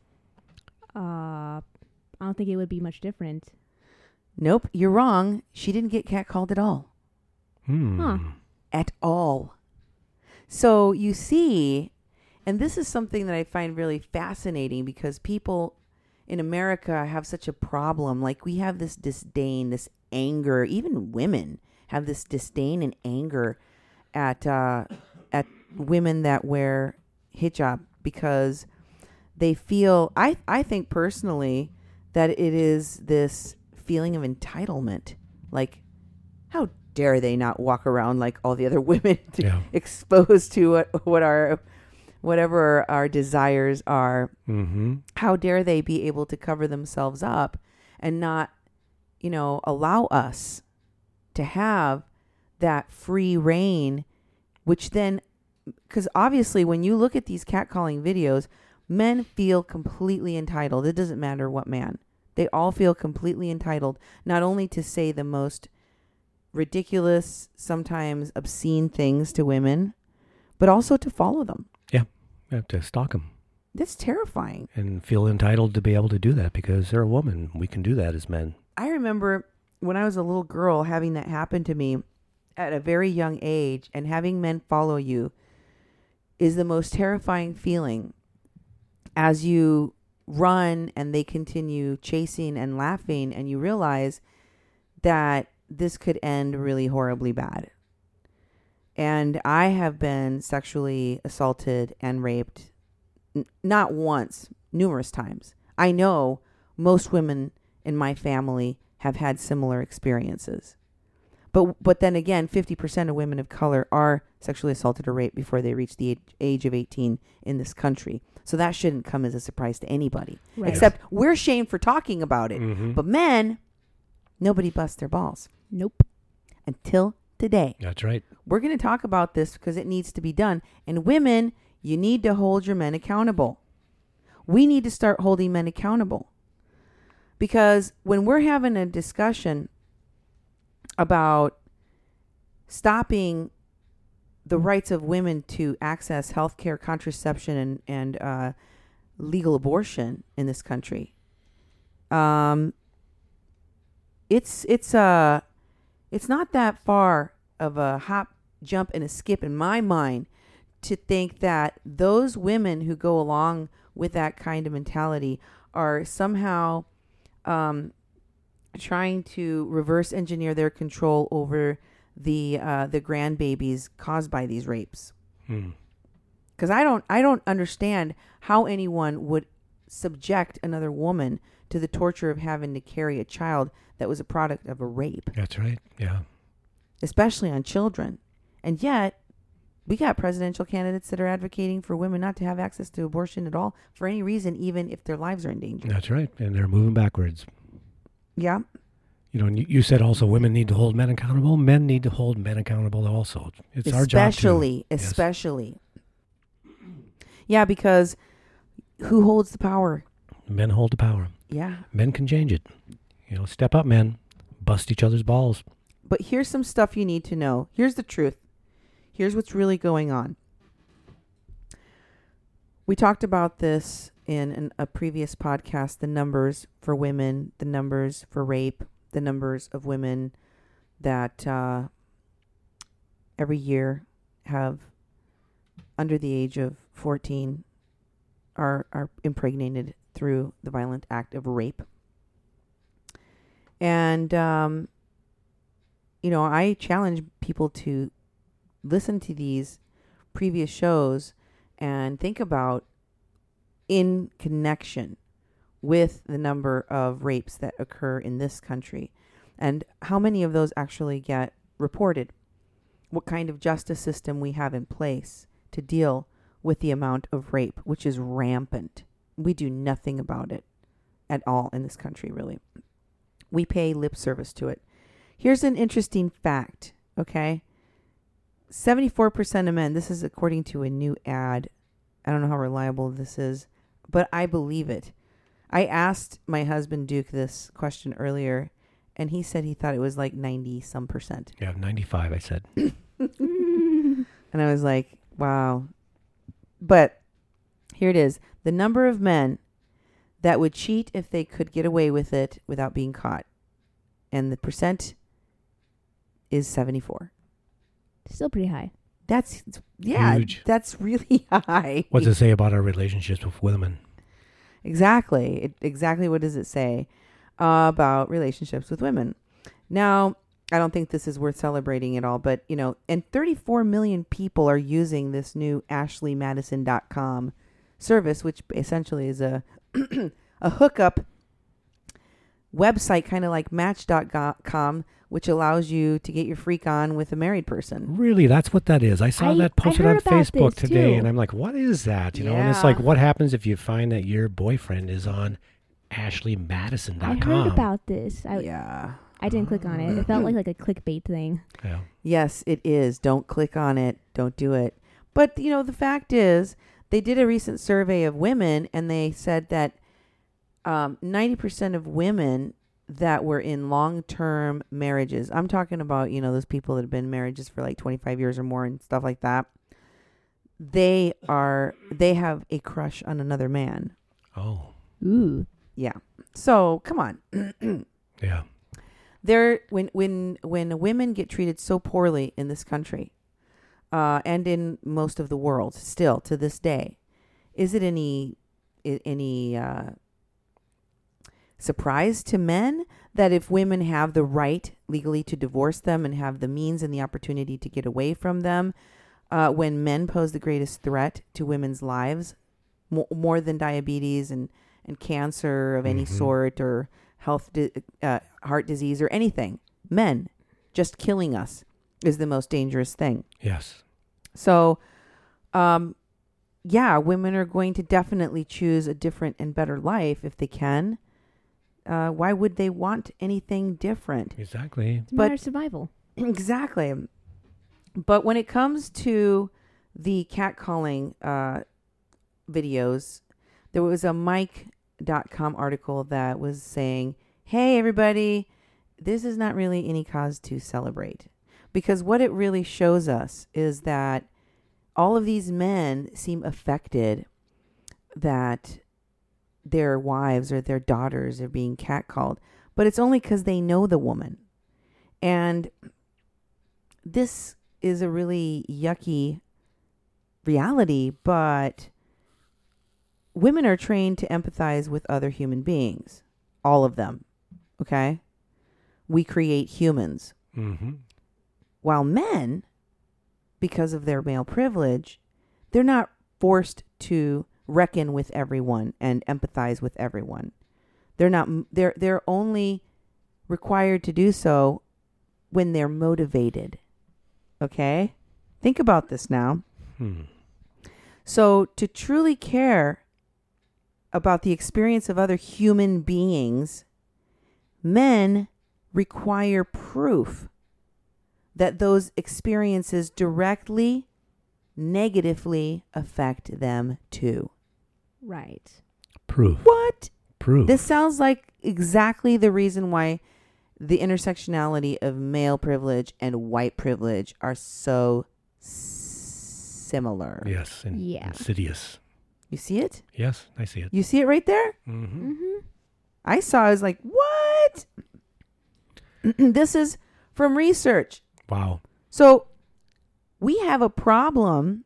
Uh, I don't think it would be much different. Nope, you're wrong. She didn't get catcalled at all. Hmm. Huh. At all. So you see, and this is something that I find really fascinating because people in America have such a problem. Like we have this disdain, this anger. Even women have this disdain and anger at uh, at women that wear hijab because they feel. I I think personally that it is this feeling of entitlement. Like, how dare they not walk around like all the other women to Yeah. exposed to what what our whatever our desires are. Mm-hmm. How dare they be able to cover themselves up and not, you know, allow us to have that free reign, which then, because obviously when you look at these catcalling videos, men feel completely entitled. It doesn't matter what man. They all feel completely entitled, not only to say the most ridiculous, sometimes obscene things to women, but also to follow them. Yeah, you have to stalk them. That's terrifying. And feel entitled to be able to do that because they're a woman. We can do that as men. I remember when I was a little girl having that happen to me at a very young age, and having men follow you is the most terrifying feeling as you run and they continue chasing and laughing, and you realize that this could end really horribly bad. And I have been sexually assaulted and raped, n- not once, numerous times. I know most women in my family have had similar experiences. But but then again, fifty percent of women of color are sexually assaulted or raped before they reach the age, age of eighteen in this country. So that shouldn't come as a surprise to anybody. Right. Except we're shamed for talking about it. Mm-hmm. But men, nobody busts their balls. Nope. Until today. That's right. We're going to talk about this because it needs to be done. And women, you need to hold your men accountable. We need to start holding men accountable. Because when we're having a discussion about stopping the rights of women to access health care, contraception, and, and uh, legal abortion in this country, um, it's it's uh, it's not that far of a hop, jump and a skip in my mind to think that those women who go along with that kind of mentality are somehow um, trying to reverse engineer their control over the uh, the grandbabies caused by these rapes. Hmm. Because I don't I don't understand how anyone would subject another woman to the torture of having to carry a child that was a product of a rape. That's right. Yeah. Especially on children. And yet, we got presidential candidates that are advocating for women not to have access to abortion at all for any reason, even if their lives are in danger. That's right. And they're moving backwards. Yeah. You know, and you, you said also women need to hold men accountable. Men need to hold men accountable also. It's especially, our job to. Especially. Yes. Yeah, because who holds the power? Men hold the power. Yeah. Men can change it. You know, step up, men. Bust each other's balls. But here's some stuff you need to know. Here's the truth. Here's what's really going on. We talked about this in an, a previous podcast, the numbers for women, the numbers for rape, the numbers of women that uh, every year have under the age of fourteen are, are impregnated through the violent act of rape. And, um, you know, I challenge people to listen to these previous shows and think about in connection with the number of rapes that occur in this country and how many of those actually get reported. What kind of justice system we have in place to deal with the amount of rape, which is rampant. We do nothing about it at all in this country, really. We pay lip service to it. Here's an interesting fact, okay? seventy-four percent of men, this is according to a new ad. I don't know how reliable this is, but I believe it. I asked my husband Duke this question earlier, and he said he thought it was like ninety some percent. Yeah, ninety-five, I said. And I was like, wow. But here it is. The number of men that would cheat if they could get away with it without being caught. And the percent is seventy-four. Still pretty high. That's, yeah, Huge. That's really high. What does it say about our relationships with women? Exactly. It, exactly what does it say uh, about relationships with women? Now, I don't think this is worth celebrating at all, but, you know, and thirty-four million people are using this new ashley madison dot com service, which essentially is a a hookup website, kind of like match dot com, which allows you to get your freak on with a married person. Really, that's what that is. I saw I- that I posted heard on about Facebook this, today, too. and I'm like, what is that? You know, and it's Yeah. like, what happens if you find that your boyfriend is on ashley madison I dot com? heard about this. I, Yeah. I didn't click on it. It felt like like a clickbait thing. Yeah. Yes, it is. Don't click on it. Don't do it. But, you know, the fact is, they did a recent survey of women, and they said that um, ninety percent of women that were in long-term marriages, I'm talking about, you know, those people that have been in marriages for like twenty-five years or more and stuff like that, they are, they have a crush on another man. Oh. Ooh. Yeah. So, come on. Yeah. There, when when when women get treated so poorly in this country, uh, and in most of the world, still to this day, is it any i- any uh, surprise to men that if women have the right legally to divorce them and have the means and the opportunity to get away from them, uh, when men pose the greatest threat to women's lives, mo- more than diabetes and and cancer of any Mhm. sort or health, di- uh, heart disease or anything, men just killing us is the most dangerous thing. Yes. So, um, yeah, women are going to definitely choose a different and better life if they can. Uh, why would they want anything different? Exactly. It's a But- matter of survival. Exactly. But when it comes to the catcalling uh, videos, there was a Mike dot com article that was saying, hey, everybody, this is not really any cause to celebrate. Because what it really shows us is that all of these men seem affected that their wives or their daughters are being catcalled. But it's only because they know the woman. And this is a really yucky reality, but women are trained to empathize with other human beings. All of them. Okay? We create humans. Mm-hmm. While men, because of their male privilege, they're not forced to reckon with everyone and empathize with everyone. They're not they're they're only required to do so when they're motivated. Okay? Think about this now. Hmm. So to truly care about the experience of other human beings, men require proof that those experiences directly, negatively affect them too. Right. Proof. What? Proof. This sounds like exactly the reason why the intersectionality of male privilege and white privilege are so similar. Yes. In, Yeah. Insidious. You see it? Yes, I see it. You see it right there? Mm-hmm. Mm-hmm. I saw, I was like, what? This is from research. Wow. So we have a problem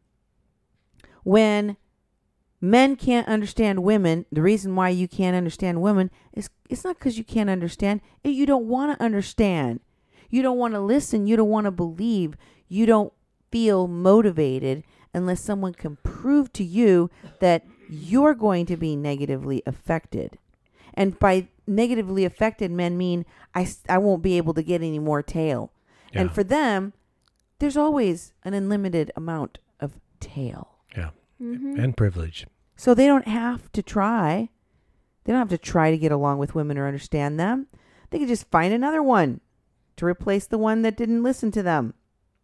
when men can't understand women. The reason why you can't understand women is it's not because you can't understand. It, you don't want to understand. You don't want to listen. You don't want to believe. You don't feel motivated unless someone can prove to you that you're going to be negatively affected. And by negatively affected, men mean I, I won't be able to get any more tail. Yeah. And for them, there's always an unlimited amount of tail. Yeah. Mm-hmm. And privilege. So they don't have to try. They don't have to try to get along with women or understand them. They can just find another one to replace the one that didn't listen to them.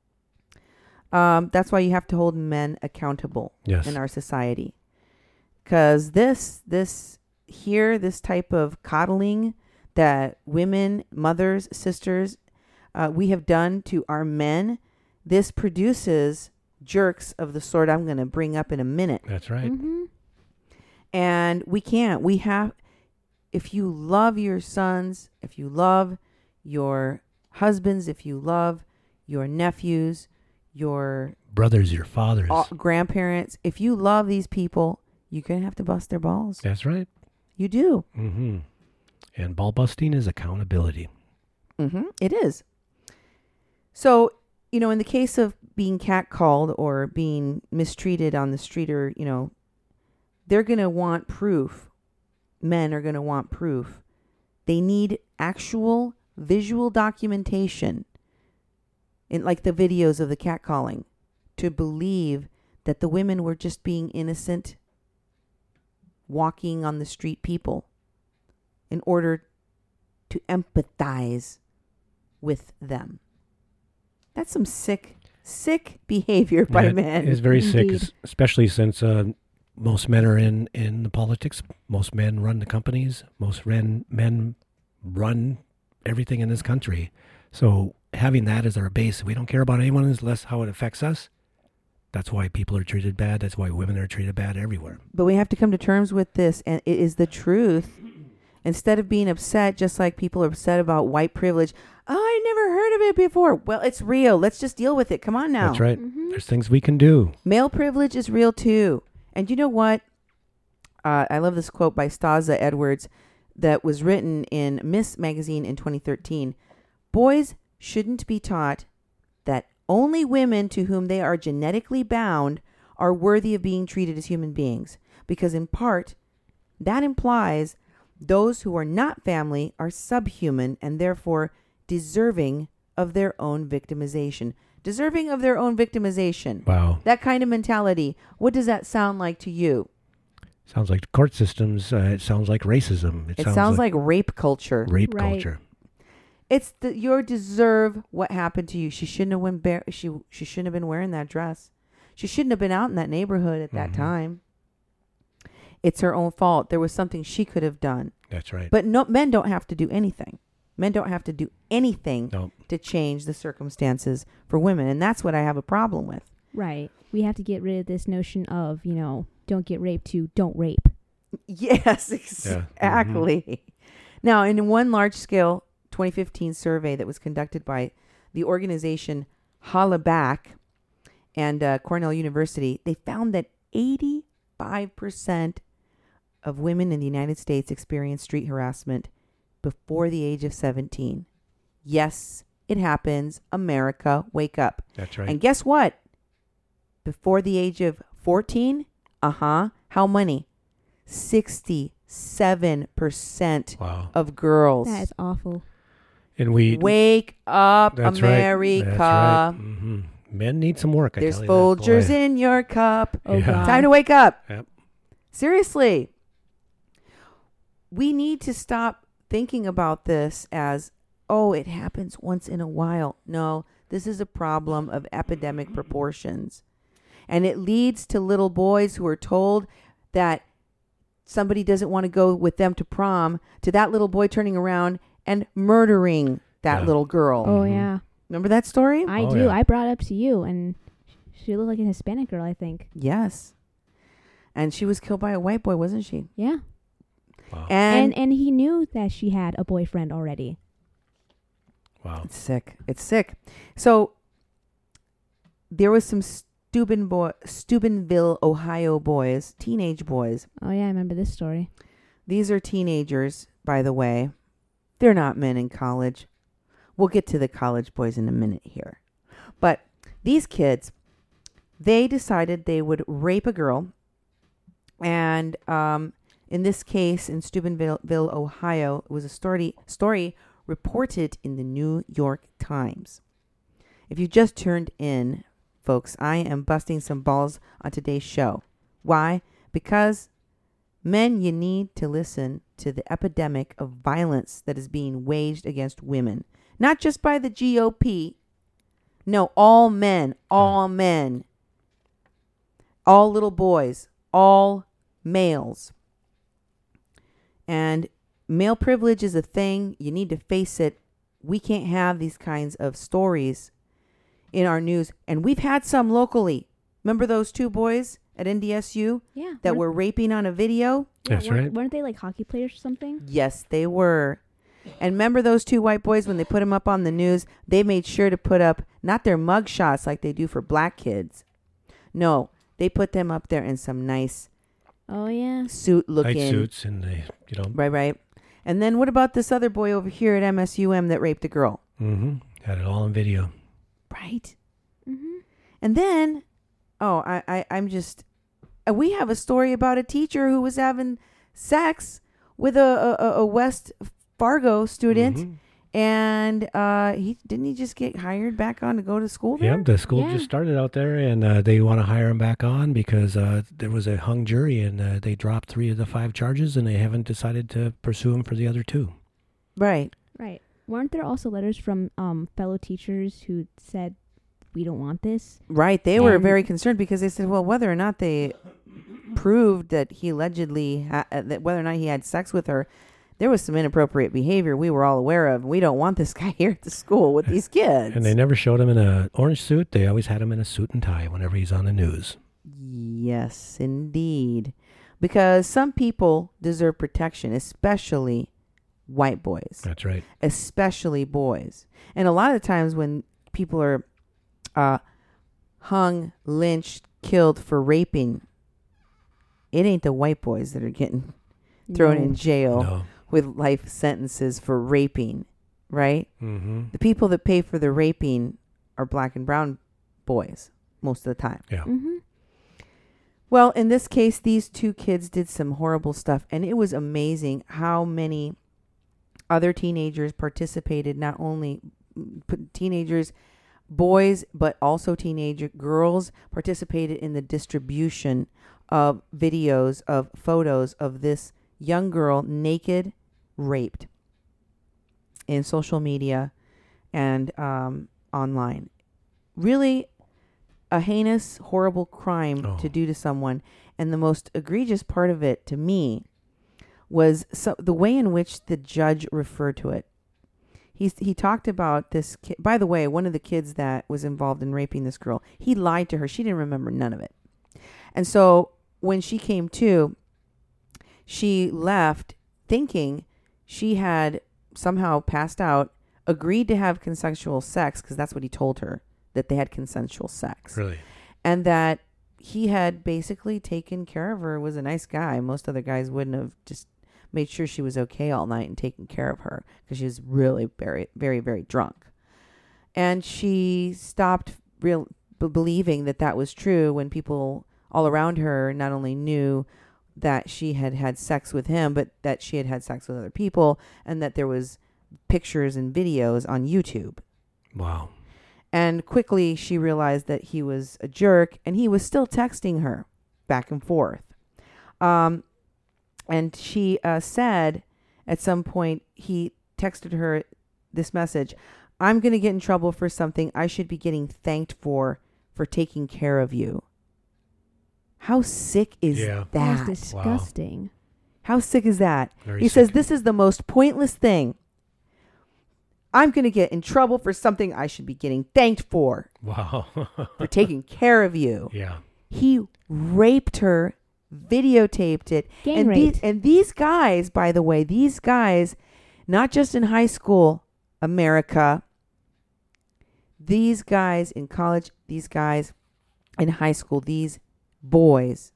Um, that's why you have to hold men accountable Yes. in our society. Because this, this here, this type of coddling that women, mothers, sisters, uh, we have done to our men, this produces jerks of the sort I'm going to bring up in a minute. That's right. Mm-hmm. And we can't. We have, if you love your sons, if you love your husbands, if you love your nephews, your Brothers, your fathers. uh, grandparents, if you love these people, you're going to have to bust their balls. That's right. You do. Mm-hmm. And ball busting is accountability. Mm-hmm. It is. So, you know, in the case of being catcalled or being mistreated on the street, or, you know, they're going to want proof. Men are going to want proof. They need actual visual documentation, in like the videos of the catcalling, to believe that the women were just being innocent, walking on the street people, in order to empathize with them. That's some sick, sick behavior by Yeah, men. It's very sick, Indeed. es- especially since uh, most men are in, in the politics. Most men run the companies. Most ren, men run everything in this country. So having that as our base, we don't care about anyone unless how it affects us. That's why people are treated bad. That's why women are treated bad everywhere. But we have to come to terms with this, and it is the truth. Instead of being upset, just like people are upset about white privilege, oh, I never heard of it before. Well, it's real. Let's just deal with it. Come on now. That's right. Mm-hmm. There's things we can do. Male privilege is real too. And you know what? Uh, I love this quote by Staza Edwards that was written in Miss Magazine in twenty thirteen. Boys shouldn't be taught that only women to whom they are genetically bound are worthy of being treated as human beings, because in part, that implies those who are not family are subhuman and therefore deserving of their own victimization. Deserving of their own victimization. Wow. That kind of mentality. What does that sound like to you? Sounds like court systems. Uh, it sounds like racism. It, sounds, sounds like, like rape culture. Rape Right. culture. It's the you deserve what happened to you. She shouldn't have went bare, she she shouldn't have been wearing that dress. She shouldn't have been out in that neighborhood at that Mm-hmm. time. It's her own fault. There was something she could have done. That's right. But no, men don't have to do anything. Men don't have to do anything Nope. to change the circumstances for women, and that's what I have a problem with. Right. We have to get rid of this notion of, you know, don't get raped to don't rape. Yes, Yeah. exactly. Mm-hmm. Now, in one large-scale twenty fifteen survey that was conducted by the organization Hollaback and uh, Cornell University, they found that eighty-five percent of women in the United States experience street harassment before the age of seventeen. Yes, it happens. America, wake up. That's right. And guess what? Before the age of fourteen, uh-huh, how many? sixty-seven percent wow. of girls. That is awful. And we wake up, that's America. Right. That's right. Mm-hmm. Men need some work. I There's tell you Folgers that, in your cup. Oh, yeah. God. Time to wake up. Yep. Seriously. We need to stop thinking about this as, oh, it happens once in a while. No, this is a problem of epidemic proportions. And it leads to little boys who are told that somebody doesn't want to go with them to prom, to that little boy turning around and murdering that Yeah. little girl. Oh, yeah. Remember that story? I Oh, do. yeah. I brought it up to you, and she looked like a Hispanic girl, I think. Yes. And she was killed by a white boy, wasn't she? Yeah. Wow. And, And and he knew that she had a boyfriend already. Wow. It's sick. It's sick. So there was some Steuben boy, Steubenville, Ohio boys, teenage boys. Oh, yeah, I remember this story. These are teenagers, by the way. They're not men in college. We'll get to the college boys in a minute here. But these kids, they decided they would rape a girl. And um, in this case, in Steubenville, Ohio, it was a story, story reported in the New York Times. If you just turned in, folks, I am busting some balls on today's show. Why? Because, men, you need to listen to the epidemic of violence that is being waged against women. Not just by the G O P. No, all men. All men. All little boys. All males. And male privilege is a thing. You need to face it. We can't have these kinds of stories in our news. And we've had some locally. Remember those two boys at N D S U Yeah. that weren't- were raping on a video? yeah, That's weren't, right. Weren't they like hockey players or something? Yes, they were. And remember those two white boys when they put them up on the news? They made sure to put up not their mug shots like they do for black kids. No, they put them up there in some nice Oh, yeah. suit looking. Night suits and they, you know. Right, right. And then what about this other boy over here at M S U M that raped a girl? Mm-hmm. Had it all on video. Right. Mm-hmm. And then, oh, I, I, I'm just, uh, we have a story about a teacher who was having sex with a, a, a West Fargo student. Mhm. And uh, he didn't he just get hired back on to go to school there? Yeah, the school Yeah. just started out there, and uh, they want to hire him back on because uh, there was a hung jury, and uh, they dropped three of the five charges, and they haven't decided to pursue him for the other two. Right. Right. Weren't there also letters from um, fellow teachers who said, we don't want this? Right. They were And- very concerned because they said, well, whether or not they proved that he allegedly, ha- uh, that whether or not he had sex with her, there was some inappropriate behavior we were all aware of. We don't want this guy here at the school with these kids. And they never showed him in an orange suit. They always had him in a suit and tie whenever he's on the news. Yes, indeed. Because some people deserve protection, especially white boys. That's right. Especially boys. And a lot of the times when people are uh, hung, lynched, killed for raping, it ain't the white boys that are getting thrown No. in jail No. with life sentences for raping, right? Mm-hmm. The people that pay for the raping are black and brown boys most of the time. Yeah. Mm-hmm. Well, in this case, these two kids did some horrible stuff, and it was amazing how many other teenagers participated, not only mm, p- teenagers, boys, but also teenager girls participated in the distribution of videos, of photos of this young girl naked, raped in social media and um, online. Really a heinous, horrible crime Oh. to do to someone. And the most egregious part of it to me was so, the way in which the judge referred to it. He's, he talked about this kid. By the way, one of the kids that was involved in raping this girl, he lied to her. She didn't remember none of it. And so when she came to, she left thinking she had somehow passed out, agreed to have consensual sex, because that's what he told her that they had consensual sex. Really? And that he had basically taken care of her, was a nice guy. Most other guys wouldn't have just made sure she was okay all night and taken care of her because she was really very, very, very drunk. And she stopped real b- believing that that was true when people all around her not only knew that she had had sex with him, but that she had had sex with other people, and that there was pictures and videos on YouTube. Wow. And quickly she realized that he was a jerk, and he was still texting her back and forth. Um, and she uh, said at some point, he texted her this message: I'm going to get in trouble for something I should be getting thanked for, for taking care of you. How sick is Yeah. that? That's disgusting. How sick is that? Very he sick. says, this is the most pointless thing. I'm going to get in trouble for something I should be getting thanked for. Wow. For taking care of you. Yeah. He raped her, videotaped it. Gang and raped. these and these guys, by the way, these guys, not just in high school, America, these guys in college, these guys in high school, these boys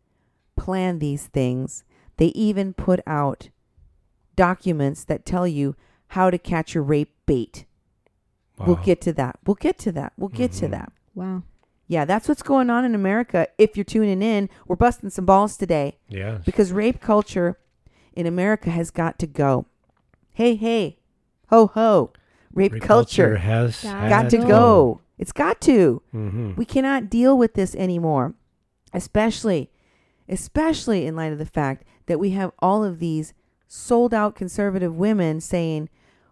plan these things. They even put out documents that tell you how to catch a rape bait. We'll Wow. get to that. We'll get to that. We'll get to Mhm. that. Wow. Yeah, that's what's going on in America. If you're tuning in, we're busting some balls today. Yes. Because rape culture in America has got to go. Hey, hey, ho, ho. Rape, Rape culture, culture has Got got had to to go. It's got to. Mm-hmm. We cannot deal with this anymore, especially, especially in light of the fact that we have all of these sold out conservative women saying,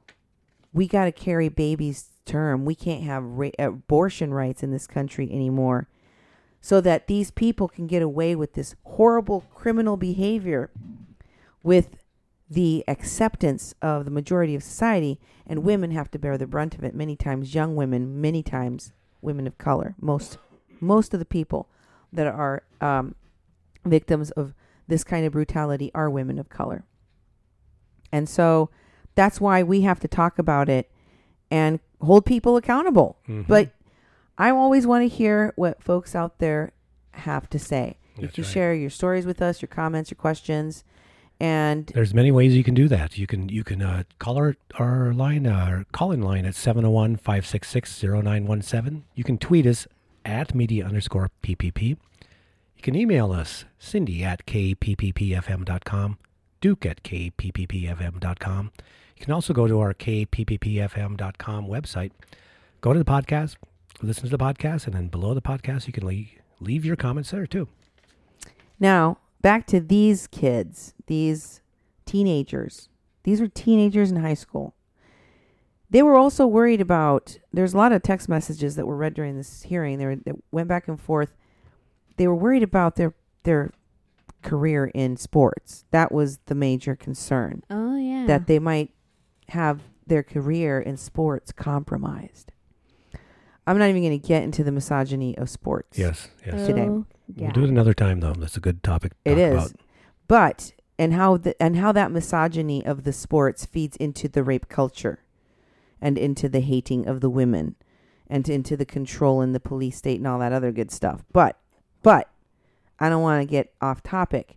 we got to carry babies term. We can't have ra- abortion rights in this country anymore, so that these people can get away with this horrible criminal behavior with the acceptance of the majority of society, and women have to bear the brunt of it. Many times young women, many times women of color. Most most of the people that are um, victims of this kind of brutality are women of color. And so that's why we have to talk about it and hold people accountable. Mhm. But I always want to hear what folks out there have to say. You That's can right. share your stories with us, your comments, your questions. And There's many ways you can do that. You can you can uh, call our, our line, uh, our call-in line at seven oh one, five six six, oh nine one seven. You can tweet us at media underscore PPP. You can email us, Cindy at k p p p f m dot com, Duke at k p p p f m dot com. You can also go to our k p p p f m dot com website, go to the podcast, listen to the podcast, and then below the podcast you can leave, leave your comments there too. now back to these kids, these teenagers. These were teenagers in high school. They were also worried about, there's a lot of text messages that were read during this hearing. They were, that went back and forth. They were worried about their, their career in sports. That was the major concern. Oh, yeah. That they might have their career in sports compromised. I'm not even going to get into the misogyny of sports. Yes, yes. Today. Oh, We'll yeah. do it another time though. That's a good topic to It talk is. about. But and how the and how that misogyny of the sports feeds into the rape culture and into the hating of the women and into the control in the police state and all that other good stuff. But but I don't want to get off topic.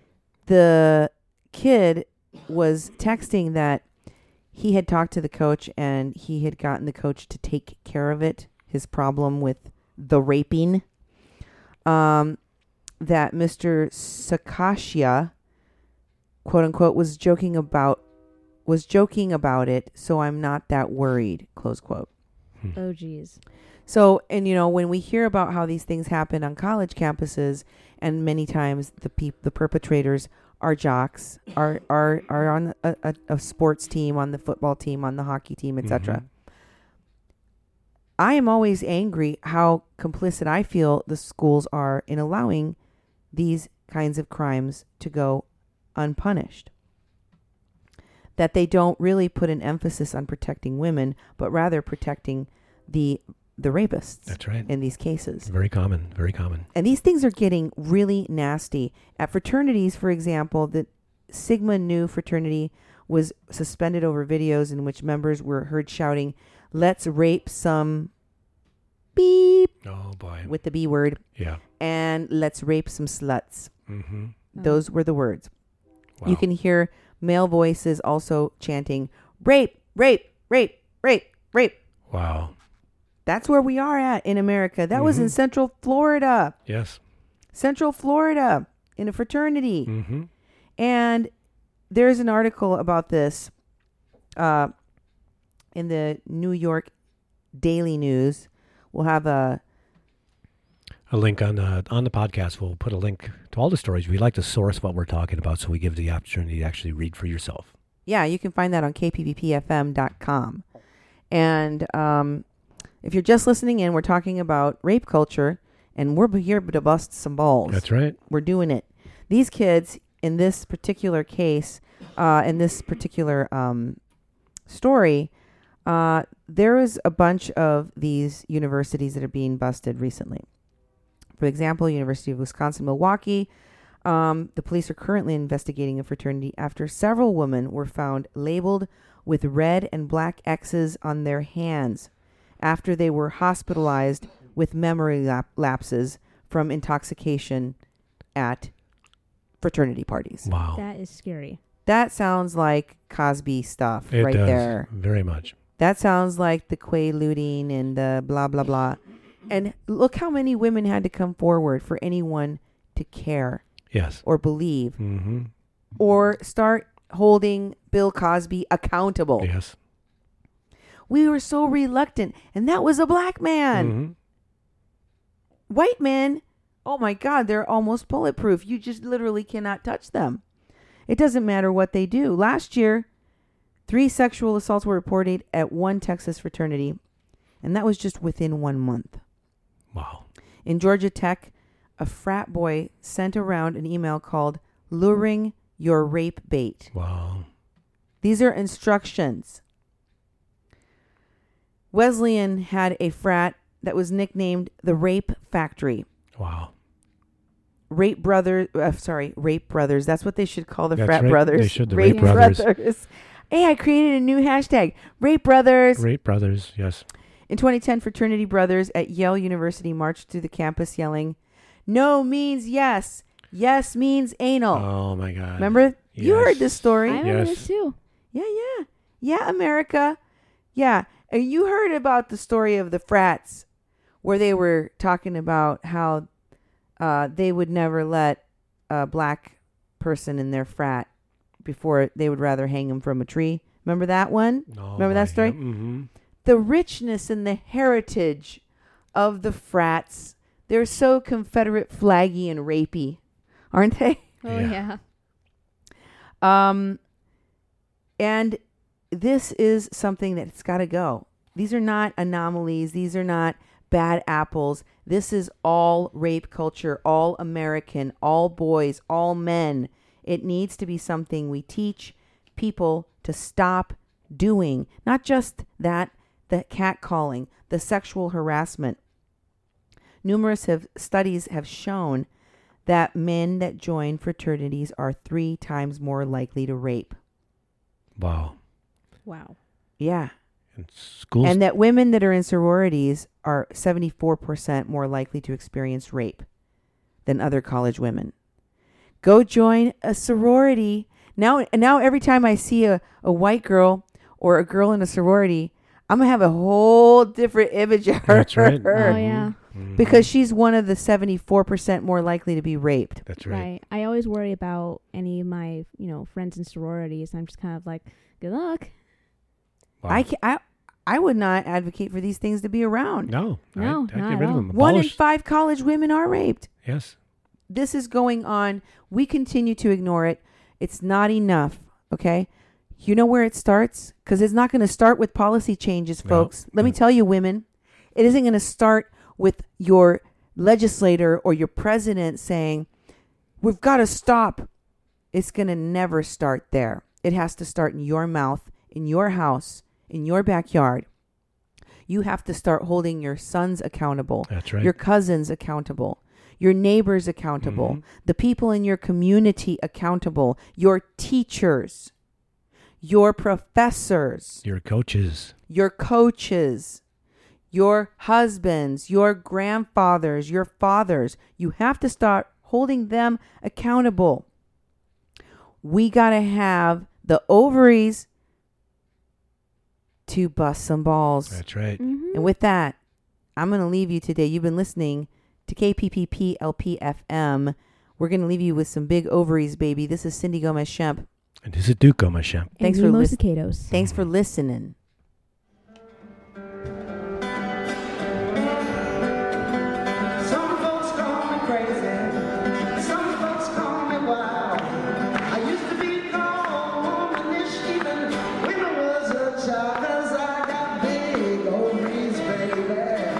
The kid was texting that he had talked to the coach and he had gotten the coach to take care of it, his problem with the raping. Um, that Mister Sakashia, quote unquote, was joking about was joking about it, so I'm not that worried, close quote. Oh, geez. So, and you know, when we hear about how these things happen on college campuses, and many times the peop- the perpetrators are jocks, are are are on a, a, a sports team, on the football team, on the hockey team, et cetera. Mhm. I am always angry how complicit I feel the schools are in allowing these kinds of crimes to go unpunished. That they don't really put an emphasis on protecting women, but rather protecting the the rapists. That's right. In these cases. Very common, very common. And these things are getting really nasty. At fraternities, for example, the Sigma Nu fraternity was suspended over videos in which members were heard shouting, "Let's rape some beep. Oh, boy. With the B word. Yeah. And let's rape some sluts. Mm-hmm. Those were the words. Wow. You can hear male voices also chanting, rape, rape, rape, rape, rape. Wow. That's where we are at in America. That was in Mhm. Central Florida. Yes. Central Florida in a fraternity. Mm-hmm. And there's an article about this uh, in the New York Daily News. We'll have a A link on the on the podcast. We'll put a link to all the stories. We like to source what we're talking about, so we give the opportunity to actually read for yourself. yeah, you can find that on k p p p f m dot com. And um, if you're just listening in, we're talking about rape culture, and we're here to bust some balls. That's right. We're doing it. These kids, in this particular case, uh, in this particular um, story, uh, there is a bunch of these universities that are being busted recently. For example, University of Wisconsin-Milwaukee, um, the police are currently investigating a fraternity after several women were found labeled with red and black X's on their hands after they were hospitalized with memory lap- lapses from intoxication at fraternity parties. Wow. That is scary. That sounds like Cosby stuff It right does. there. Very much. That sounds like the Quaaludes and the blah, blah, blah. And look how many women had to come forward for anyone to care. Yes. Or believe. Mm-hmm. Or start holding Bill Cosby accountable. Yes. We were so reluctant. And that was a black man. Mm-hmm. White men, oh my God, they're almost bulletproof. You just literally cannot touch them. It doesn't matter what they do. Last year, three sexual assaults were reported at one Texas fraternity, and that was just within one month. Wow. In Georgia Tech, a frat boy sent around an email called Luring Your Rape Bait. Wow. These are instructions. Wesleyan had a frat that was nicknamed the Rape Factory. Wow. Rape Brothers, uh, sorry, Rape Brothers. That's what they should call the That's frat right. brothers. They should, the Rape Brothers. Hey, I created a new hashtag, Rape Brothers. Rape Brothers, yes. In twenty ten, fraternity brothers at Yale University marched through the campus yelling, "No means yes. Yes means anal." Oh, my God. Remember? You Yes. heard this story. I remember Yes. this too. Yeah, yeah. Yeah, America. Yeah. And you heard about the story of the frats where they were talking about how uh, they would never let a black person in their frat before they would rather hang him from a tree. Remember that one? Oh, Remember that my- story? yeah, mhm. The richness and the heritage of the frats. They're so Confederate flaggy and rapey, aren't they? Oh yeah. Um, and this is something that's got to go. These are not anomalies. These are not bad apples. This is all rape culture, all American, all boys, all men. It needs to be something we teach people to stop doing. Not just that, the catcalling, the sexual harassment. Numerous have, studies have shown that men that join fraternities are three times more likely to rape. Wow. Wow. Yeah. And schools. And that women that are in sororities are seventy-four percent more likely to experience rape than other college women. Go join a sorority. Now, now every time I see a, a white girl or a girl in a sorority, I'm going to have a whole different image of her. That's right. Oh yeah. Mhm. Because she's one of the seventy-four percent more likely to be raped. That's right. Right. I always worry about any of my, you know, friends in sororities. I'm just kind of like, good luck. Wow. I, ca- I, I would not advocate for these things to be around. No. No, I, I'd not get at rid of all. them. One in Abolish- five college women are raped. Yes. This is going on. We continue to ignore it. It's not enough. Okay. You know where it starts? Because it's not going to start with policy changes, No. folks. Let me tell you, women, it isn't going to start with your legislator or your president saying, we've got to stop. It's going to never start there. It has to start in your mouth, in your house, in your backyard. You have to start holding your sons accountable. That's right. Your cousins accountable. Your neighbors accountable. Mhm. The people in your community accountable. Your teachers. Your professors. Your coaches. Your coaches. your husbands, your grandfathers, your fathers. You have to start holding them accountable. We got to have the ovaries to bust some balls. That's right. Mm-hmm. And with that, I'm going to leave you today. You've been listening to K P P P L P F M. We're going to leave you with some big ovaries, baby. This is Cindy Gomez-Shemp. And this is Duke Gomez-Shemp. Thanks And for Mimosa listening. Catos. Thanks for listening. Some folks call me crazy. Some folks call me wild. I used to be called womanish even when I was a child, 'cause I got big ovaries, baby.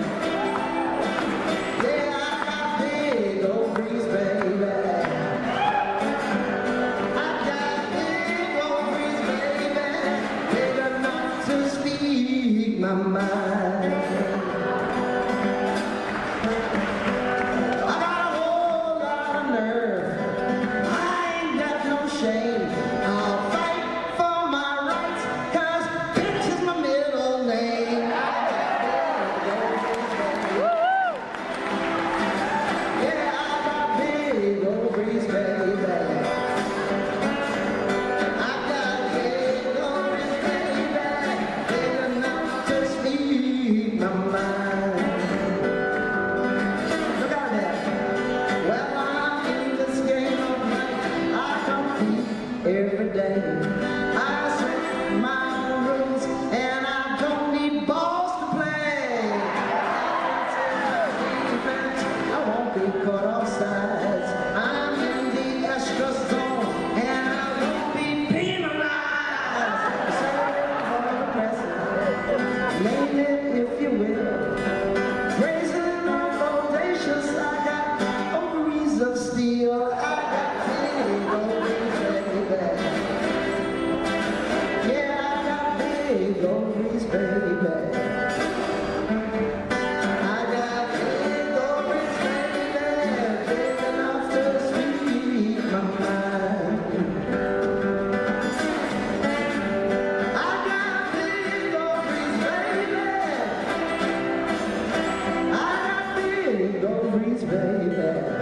Yeah, I got big ovaries, baby. I got big ovaries, baby. Big enough to speak my mind. Every day I set my own rules and I don't need balls to play. I won't be caught off sides. I'm in the extra zone and I won't be penalized. So for the present, name it if you will. Brazen or bodacious, I got ovaries of steel. I got big ovaries, baby. Yeah, I got big ovaries, baby. I got big ovaries, baby, big enough to speak my mind. I got big ovaries, baby. I got big ovaries, baby.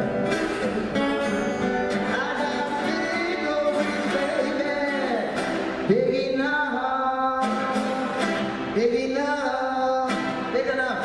Big enough, big enough, big enough.